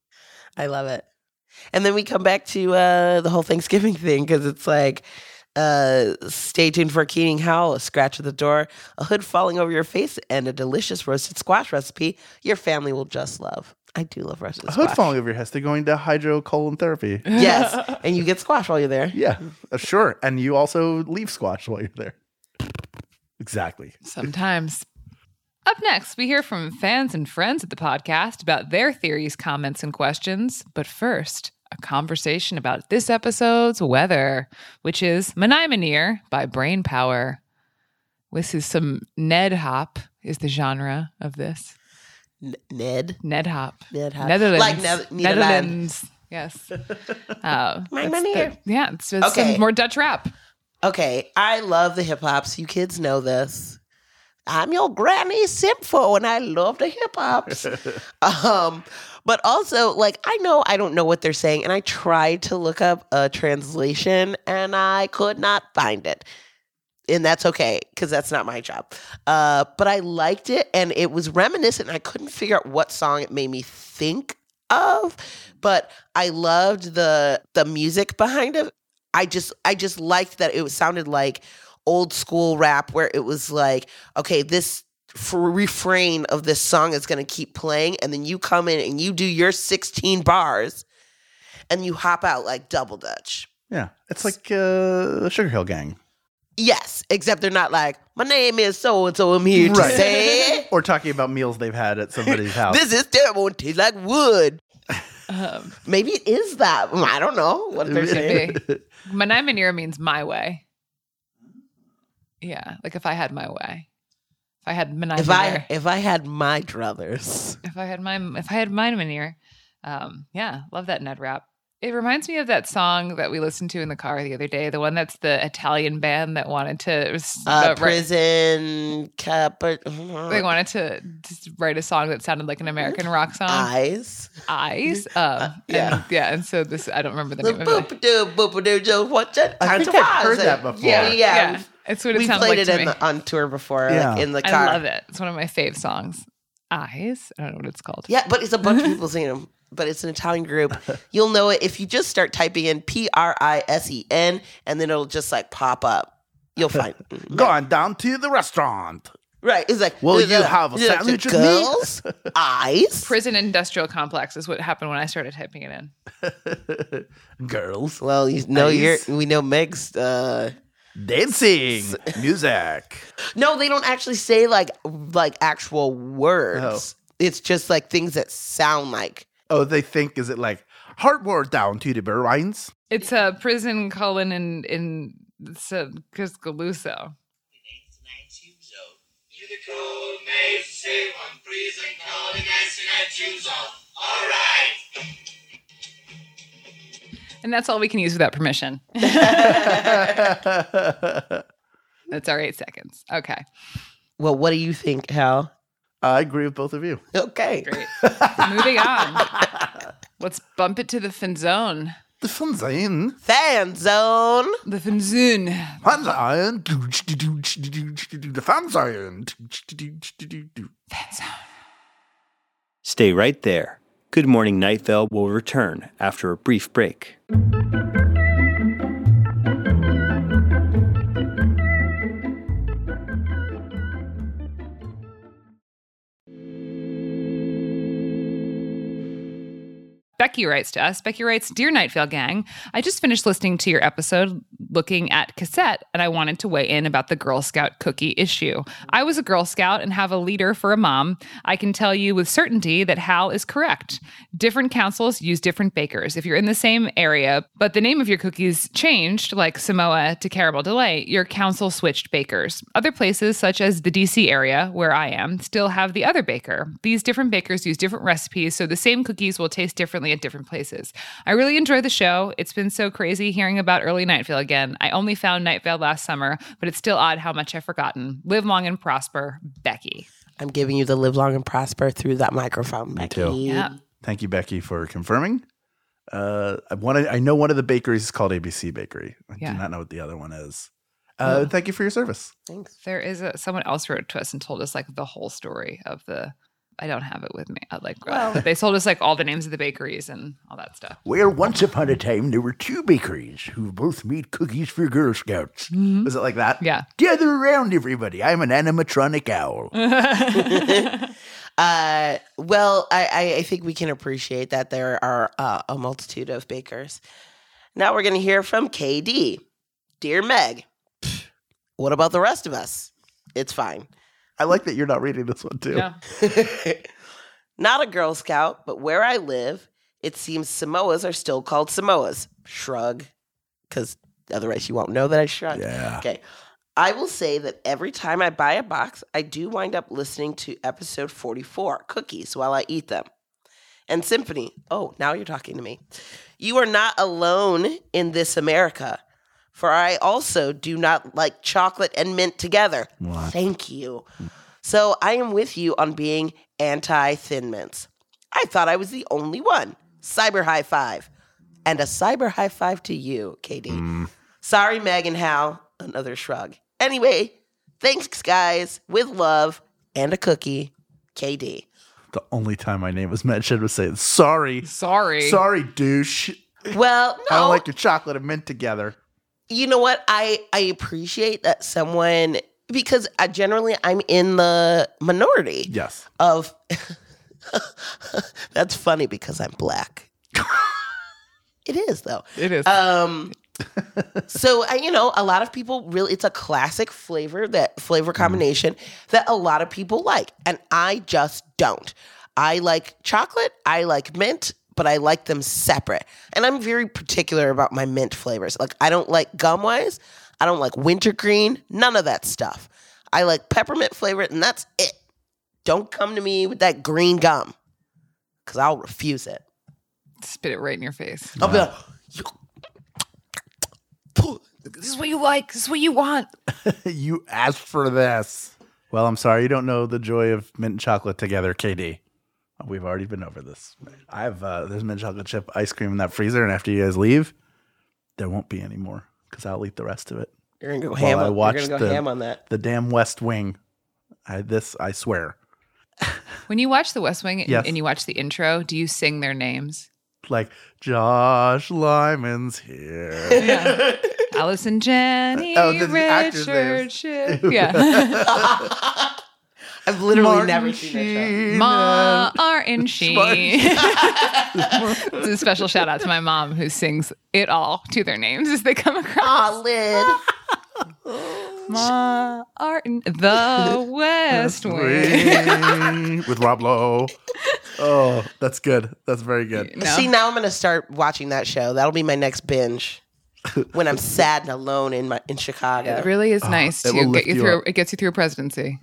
I love it. And then we come back to uh, the whole Thanksgiving thing because it's like, uh, stay tuned for a keening howl, a scratch at the door, a hood falling over your face, and a delicious roasted squash recipe your family will just love. I do love roasted A hood squash. falling over your head. They're going to hydrocolon therapy. Yes, and you get squash while you're there. Yeah, uh, sure. And you also leave squash while you're there. Exactly. Sometimes. Up next, we hear from fans and friends of the podcast about their theories, comments, and questions. But first, a conversation about this episode's weather, which is Menaimenir by Brain Power. This is some Ned Hop is the genre of this. N- Ned. Ned Hop. Ned Hop. Netherlands. Like Ne- Nederland. Netherlands. Yes. Uh, Mijn it's meneer. the- yeah, it's, it's Okay. some more Dutch rap. Okay, I love the hip hops. You kids know this. I'm your granny Simpho, and I love the hip hops. um, but also, like, I know I don't know what they're saying, and I tried to look up a translation, and I could not find it. And that's okay, because that's not my job. Uh, but I liked it, and it was reminiscent, and I couldn't figure out what song it made me think of. But I loved the the music behind it. I just I just liked that it was, sounded like old school rap where it was like, okay, this for refrain of this song is going to keep playing, and then you come in and you do your sixteen bars, and you hop out like double dutch. Yeah, it's like uh, the Sugar Hill Gang. Yes, except they're not like, my name is so-and-so, I'm here Right. to say. Or talking about meals they've had at somebody's house. This is terrible and tastes like wood. Um, Maybe it is that. I don't know what they're saying. could be. Manai Manir means my way. Yeah, like if I had my way. If I had Manai If Manir. I if I had my druthers. If I had my if I had mine Manir. Um, yeah, love that Ned rap. It reminds me of that song that we listened to in the car the other day, the one that's the Italian band that wanted to it was, Uh, uh, write- prison cap they wanted to just write a song that sounded like an American rock song. eyes. Eyes. Uh, yeah. And, yeah. And so this, I don't remember the The name of it. boop-a-doo, boop-a-doo, just watch it. I Time think to I've heard rise. that before. Yeah, yeah. Yeah. It's what it We sounds played like it to in me. the, on tour before, Yeah. like in the car. I love it. It's one of my fave songs. Eyes. I don't know what it's called. Yeah, but it's a bunch of people singing them. But it's an Italian group. You'll know it if you just start typing in P R I S E N, and then it'll just like pop up. You'll find. Going down to the restaurant. Right. It's like, Will you have a is it sandwich with me? girls? Eyes? Prison industrial complex is what happened when I started typing it in. Girls. Well, you know, Eyes. you're, we know Meg's. Uh, Dancing. Music. no, they don't actually say like like actual words. It's just like things that sound like. Oh, they think, is it like, hardware down to the Berwines? It's a prison colon in in Tuscaloosa. And that's all we can use without permission. That's our eight seconds. Okay, Well, what do you think, Hal? I agree with both of you. Okay. great. Moving on. Let's bump it to the fin zone. The fanzine. Fan zone. The fin zone. Fanzine. The fanzine. Stay right there. Good Morning Night Vale will return after a brief break. Becky writes to us. Becky writes, Dear Night Vale Gang, I just finished listening to your episode looking at cassette, and I wanted to weigh in about the Girl Scout cookie issue. I was a Girl Scout and have a leader for a mom. I can tell you with certainty that Hal is correct. Different councils use different bakers. If you're in the same area, but the name of your cookies changed, like Samoa to Caramel Delight, your council switched bakers. Other places, such as the D C area, where I am, still have the other baker. These different bakers use different recipes, so the same cookies will taste differently at different places. I really enjoy the show. It's been so crazy hearing about early Night Vale again. I only found Night Vale last summer, but it's still odd how much I've forgotten. Live long and prosper, Becky. I'm giving you the live long and prosper through that microphone, Becky. too. Yeah. Thank you, Becky, for confirming. Uh, I, wanted, I know one of the bakeries is called A B C Bakery. I Yeah. do not know what the other one is. Uh, Yeah. Thank you for your service. Thanks. There is a, someone else wrote to us and told us like the whole story of the. I don't have it with me. I like Well. they told us like all the names of the bakeries and all that stuff. Well, once upon a time, there were two bakeries who both made cookies for Girl Scouts. Was it like that? Yeah. Gather around, everybody. I'm an animatronic owl. Uh, well, I, I, I think we can appreciate that there are uh, a multitude of bakers. Now we're going to hear from K D. Dear Meg, pff, what about the rest of us? It's fine. I like that you're not reading this one, too. Yeah. Not a Girl Scout, but where I live, it seems Samoas are still called Samoas. Shrug, because otherwise you won't know that I shrug. Yeah. Okay. I will say that every time I buy a box, I do wind up listening to episode forty-four, Cookies, while I eat them. And Symphony, oh, now you're talking to me. You are not alone in this America, for I also do not like chocolate and mint together. What? Thank you. So I am with you on being anti-Thin Mints. I thought I was the only one. Cyber high five. And a cyber high five to you, K D. Sorry, Meg and Hal. Another shrug. Anyway, thanks, guys. With love and a cookie, K D. The only time my name was mentioned was saying, sorry. Sorry. Sorry, douche. Well, I don't no. like your chocolate and mint together. You know what? I, I appreciate that someone, because I generally I'm in the minority Yes. of, that's funny because I'm black. It is, though. It is. Um, so, I, you know, a lot of people really, it's a classic flavor, that flavor combination that a lot of people like. And I just don't. I like chocolate. I like mint, but I like them separate. And I'm very particular about my mint flavors. Like, I don't like gum-wise. I don't like wintergreen. None of that stuff. I like peppermint flavor, and that's it. Don't come to me with that green gum, because I'll refuse it. Spit it right in your face. I'll be like, This is what you like. This is what you want. You asked for this. Well, I'm sorry you don't know the joy of mint and chocolate together, K D. We've already been over this. I have uh, there's mint chocolate chip ice cream in that freezer, and after you guys leave, there won't be any more because I'll eat the rest of it. You're gonna go While ham. I On, watch you're gonna go the, ham on that. The damn West Wing. I, this I swear. When you watch The West Wing and, Yes. and you watch the intro, do you sing their names? Like Josh Lyman's here. Yeah. Allison, Jenny, Oh, the actors' Richard, names. Shiv. Yeah. I've literally Martin never seen that show. Sheen Ma and- Martin Sheen. It's a special shout out to my mom who sings it all to their names as they come across. Aw, Lid. Ma Martin, The West Wing. Wing with Rob Lowe. Oh, that's good. That's very good. No. See, now I'm gonna start watching that show. That'll be my next binge when I'm sad and alone in my in Chicago. It really is nice it to will get lift you you through. up. It gets you through a presidency.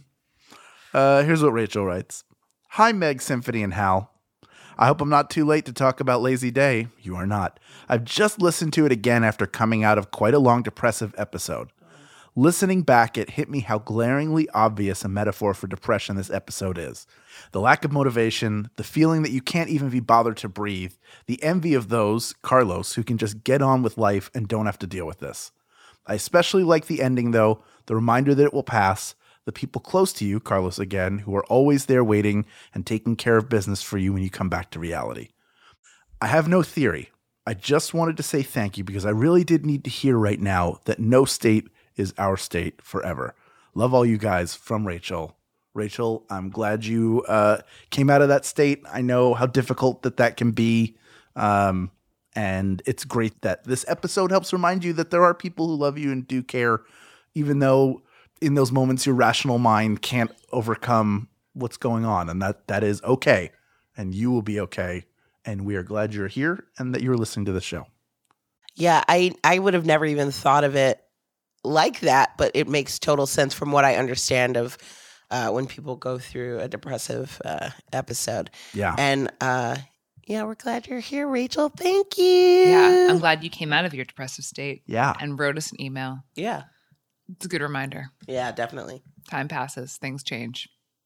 Uh, here's what Rachel writes. Hi, Meg, Symphony, and Hal. I hope I'm not too late to talk about Lazy Day. You are not. I've just listened to it again after coming out of quite a long depressive episode. Listening back, it hit me how glaringly obvious a metaphor for depression this episode is. The lack of motivation, the feeling that you can't even be bothered to breathe, the envy of those, Carlos, who can just get on with life and don't have to deal with this. I especially like the ending, though, the reminder that it will pass, the people close to you, Carlos again, who are always there waiting and taking care of business for you when you come back to reality. I have no theory. I just wanted to say thank you because I really did need to hear right now that no state is our state forever. Love all you guys, from Rachel. Rachel, I'm glad you uh, came out of that state. I know how difficult that that can be. Um, and it's great that this episode helps remind you that there are people who love you and do care, even though in those moments your rational mind can't overcome what's going on. And that that is okay. And you will be okay. And we are glad you're here and that you're listening to the show. Yeah, I I would have never even thought of it like that, but it makes total sense from what I understand of uh, when people go through a depressive uh, episode. Yeah. And uh, yeah, we're glad you're here, Rachel. Thank you. Yeah, I'm glad you came out of your depressive state. Yeah. And wrote us an email. Yeah. It's a good reminder. Yeah, definitely. Time passes, things change.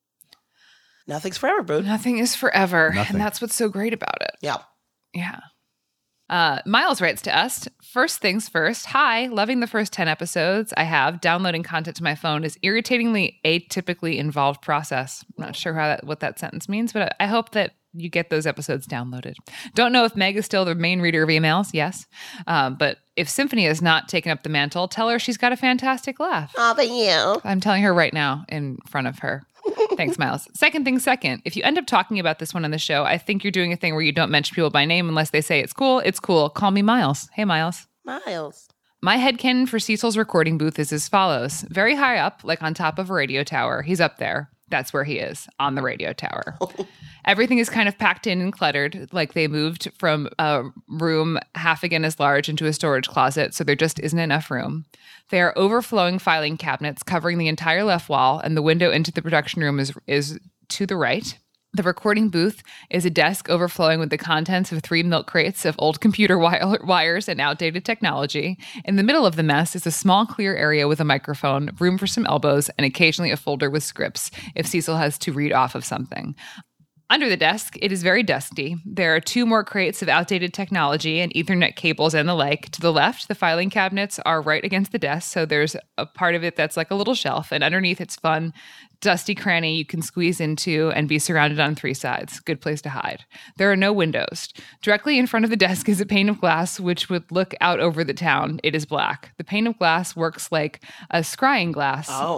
Nothing's forever, boo. Nothing is forever, Nothing. and that's what's so great about it. Yeah. Yeah. Uh, Miles writes to us, first things first. Hi, loving the first ten episodes I have. Downloading content to my phone is irritatingly atypically involved process. I'm not sure how that, what that sentence means, but I, I hope that you get those episodes downloaded. Don't know if Meg is still the main reader of emails. Yes. Um, but if Symphony has not taken up the mantle, tell her she's got a fantastic laugh. Oh, thank you. I'm telling her right now in front of her. Thanks, Miles. Second thing second, if you end up talking about this one on the show, I think you're doing a thing where you don't mention people by name unless they say it's cool. It's cool. Call me Miles. Hey, Miles. Miles. My headcanon for Cecil's recording booth is as follows. Very high up, like on top of a radio tower. He's up there. That's where he is, on the radio tower. Everything is kind of packed in and cluttered, like they moved from a room half again as large into a storage closet, so there just isn't enough room. There are overflowing filing cabinets covering the entire left wall, and the window into the production room is is to the right. The recording booth is a desk overflowing with the contents of three milk crates of old computer wi- wires and outdated technology. In the middle of the mess is a small clear area with a microphone, room for some elbows, and occasionally a folder with scripts if Cecil has to read off of something. Under the desk, it is very dusty. There are two more crates of outdated technology and Ethernet cables and the like. To the left, the filing cabinets are right against the desk, so there's a part of it that's like a little shelf, and underneath it's fun, dusty cranny you can squeeze into and be surrounded on three sides. Good place to hide. There are no windows. Directly in front of the desk is a pane of glass which would look out over the town. It is black. The pane of glass works like a scrying glass. Oh.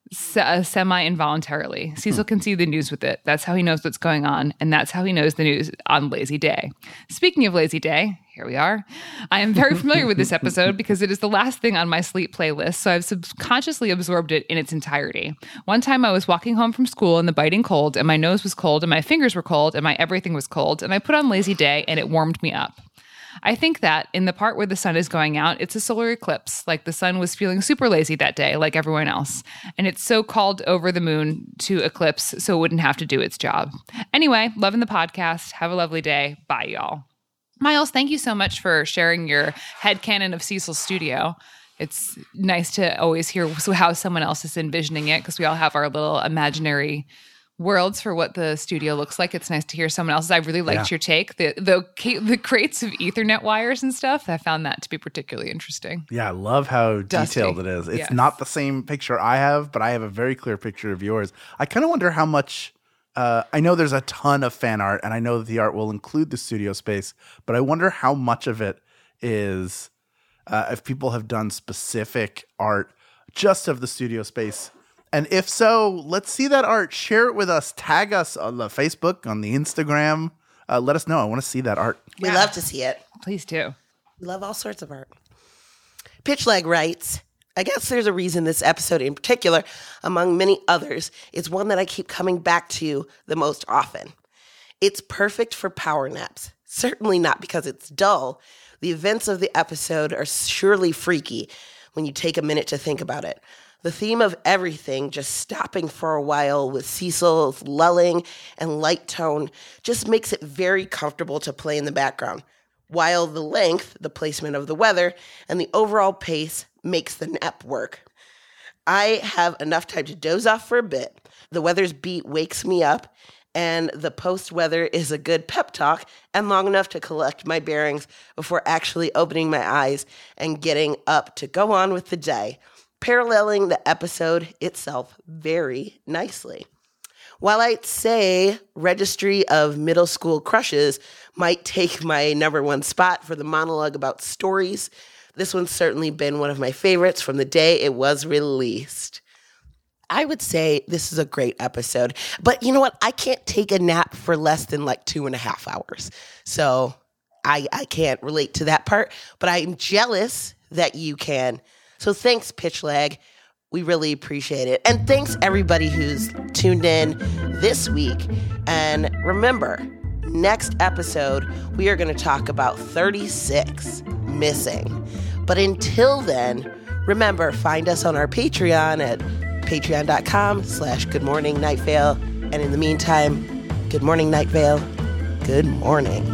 se- uh, semi-involuntarily. Cecil can see the news with it. That's how he knows what's going on, and that's how he knows the news on Lazy Day. Speaking of Lazy Day, here we are. I am very familiar with this episode because it is the last thing on my sleep playlist, so I've subconsciously absorbed it in its entirety. One time I was walking home from school in the biting cold, and my nose was cold, and my fingers were cold, and my everything was cold, and I put on Lazy Day, and it warmed me up. I think that in the part where the sun is going out, it's a solar eclipse, like the sun was feeling super lazy that day, like everyone else. And it's so called over the moon to eclipse, so it wouldn't have to do its job. Anyway, loving the podcast. Have a lovely day. Bye, y'all. Miles, thank you so much for sharing your headcanon of Cecil's studio. It's nice to always hear how someone else is envisioning it, because we all have our little imaginary worlds for what the studio looks like. It's nice to hear someone else's. I really liked yeah. your take. The, the the crates of Ethernet wires and stuff, I found that to be particularly interesting. Yeah, I love how Dusty. detailed it is. It's yes. not the same picture I have, but I have a very clear picture of yours. I kind of wonder how much, uh, I know there's a ton of fan art, and I know that the art will include the studio space, but I wonder how much of it is, uh, if people have done specific art just of the studio space. And if so, let's see that art. Share it with us. Tag us on the Facebook, on the Instagram. Uh, let us know. I want to see that art. We Yeah. love to see it. Please do. We love all sorts of art. Pitchleg writes, I guess there's a reason this episode in particular, among many others, is one that I keep coming back to the most often. It's perfect for power naps. Certainly not because it's dull. The events of the episode are surely freaky when you take a minute to think about it. The theme of everything just stopping for a while with Cecil's lulling and light tone just makes it very comfortable to play in the background, while the length, the placement of the weather, and the overall pace makes the nap work. I have enough time to doze off for a bit. The weather's beat wakes me up, and the post-weather is a good pep talk and long enough to collect my bearings before actually opening my eyes and getting up to go on with the day, paralleling the episode itself very nicely. While I'd say Registry of Middle School Crushes might take my number one spot for the monologue about stories, this one's certainly been one of my favorites from the day it was released. I would say this is a great episode, but you know what? I can't take a nap for less than like two and a half hours. So I, I can't relate to that part, but I'm jealous that you can. So thanks, Pitchleg. We really appreciate it. And thanks everybody who's tuned in this week. And remember, next episode, we are going to talk about thirty-six missing. But until then, remember, find us on our Patreon at patreon.com slash Good Morning Night Vale. And in the meantime, good morning, Night Vale. Good morning.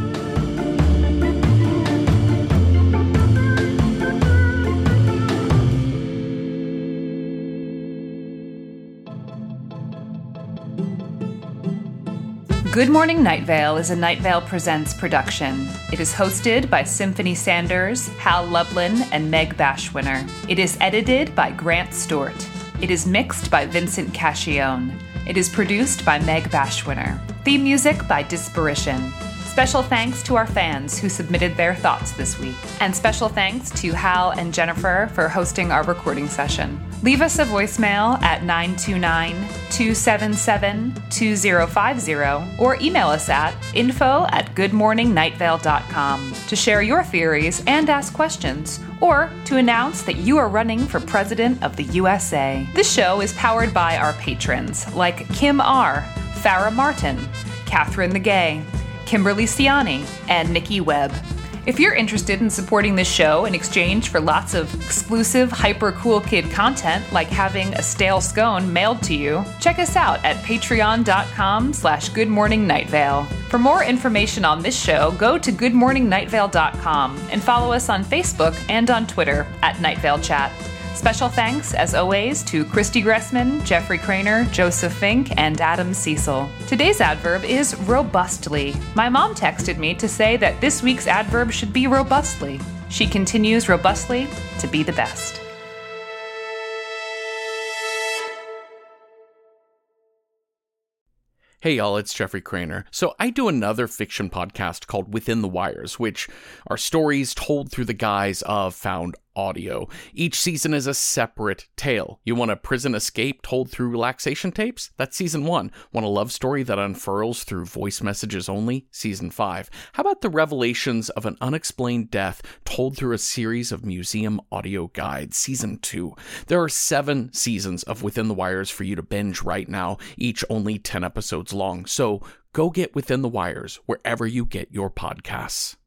Good Morning Night Vale is a Night Vale Presents production. It is hosted by Symphony Sanders, Hal Lublin, and Meg Bashwinner. It is edited by Grant Stewart. It is mixed by Vincent Cascione. It is produced by Meg Bashwinner. Theme music by Disparition. Special thanks to our fans who submitted their thoughts this week. And special thanks to Hal and Jennifer for hosting our recording session. Leave us a voicemail at nine two nine, two seven seven, two zero five zero or email us at info at good morning night vale dot com to share your theories and ask questions, or to announce that you are running for President of the U S A. This show is powered by our patrons like Kim R., Farrah Martin, Catherine the Gay, Kimberly Ciani, and Nikki Webb. If you're interested in supporting this show in exchange for lots of exclusive hyper cool kid content like having a stale scone mailed to you, check us out at patreon.com slash goodmorningnightVale. For more information on this show, go to good morning night vale dot com and follow us on Facebook and on Twitter at Night Vale Chat. Special thanks, as always, to Christy Gressman, Jeffrey Craner, Joseph Fink, and Adam Cecil. Today's adverb is robustly. My mom texted me to say that this week's adverb should be robustly. She continues robustly to be the best. Hey y'all, it's Jeffrey Craner. So I do another fiction podcast called Within the Wires, which are stories told through the guise of found audio. Each season is a separate tale. You want a prison escape told through relaxation tapes? That's season one. Want a love story that unfurls through voice messages only? Season five. How about the revelations of an unexplained death told through a series of museum audio guides? Season two. There are seven seasons of Within the Wires for you to binge right now, each only ten episodes long. So go get Within the Wires wherever you get your podcasts.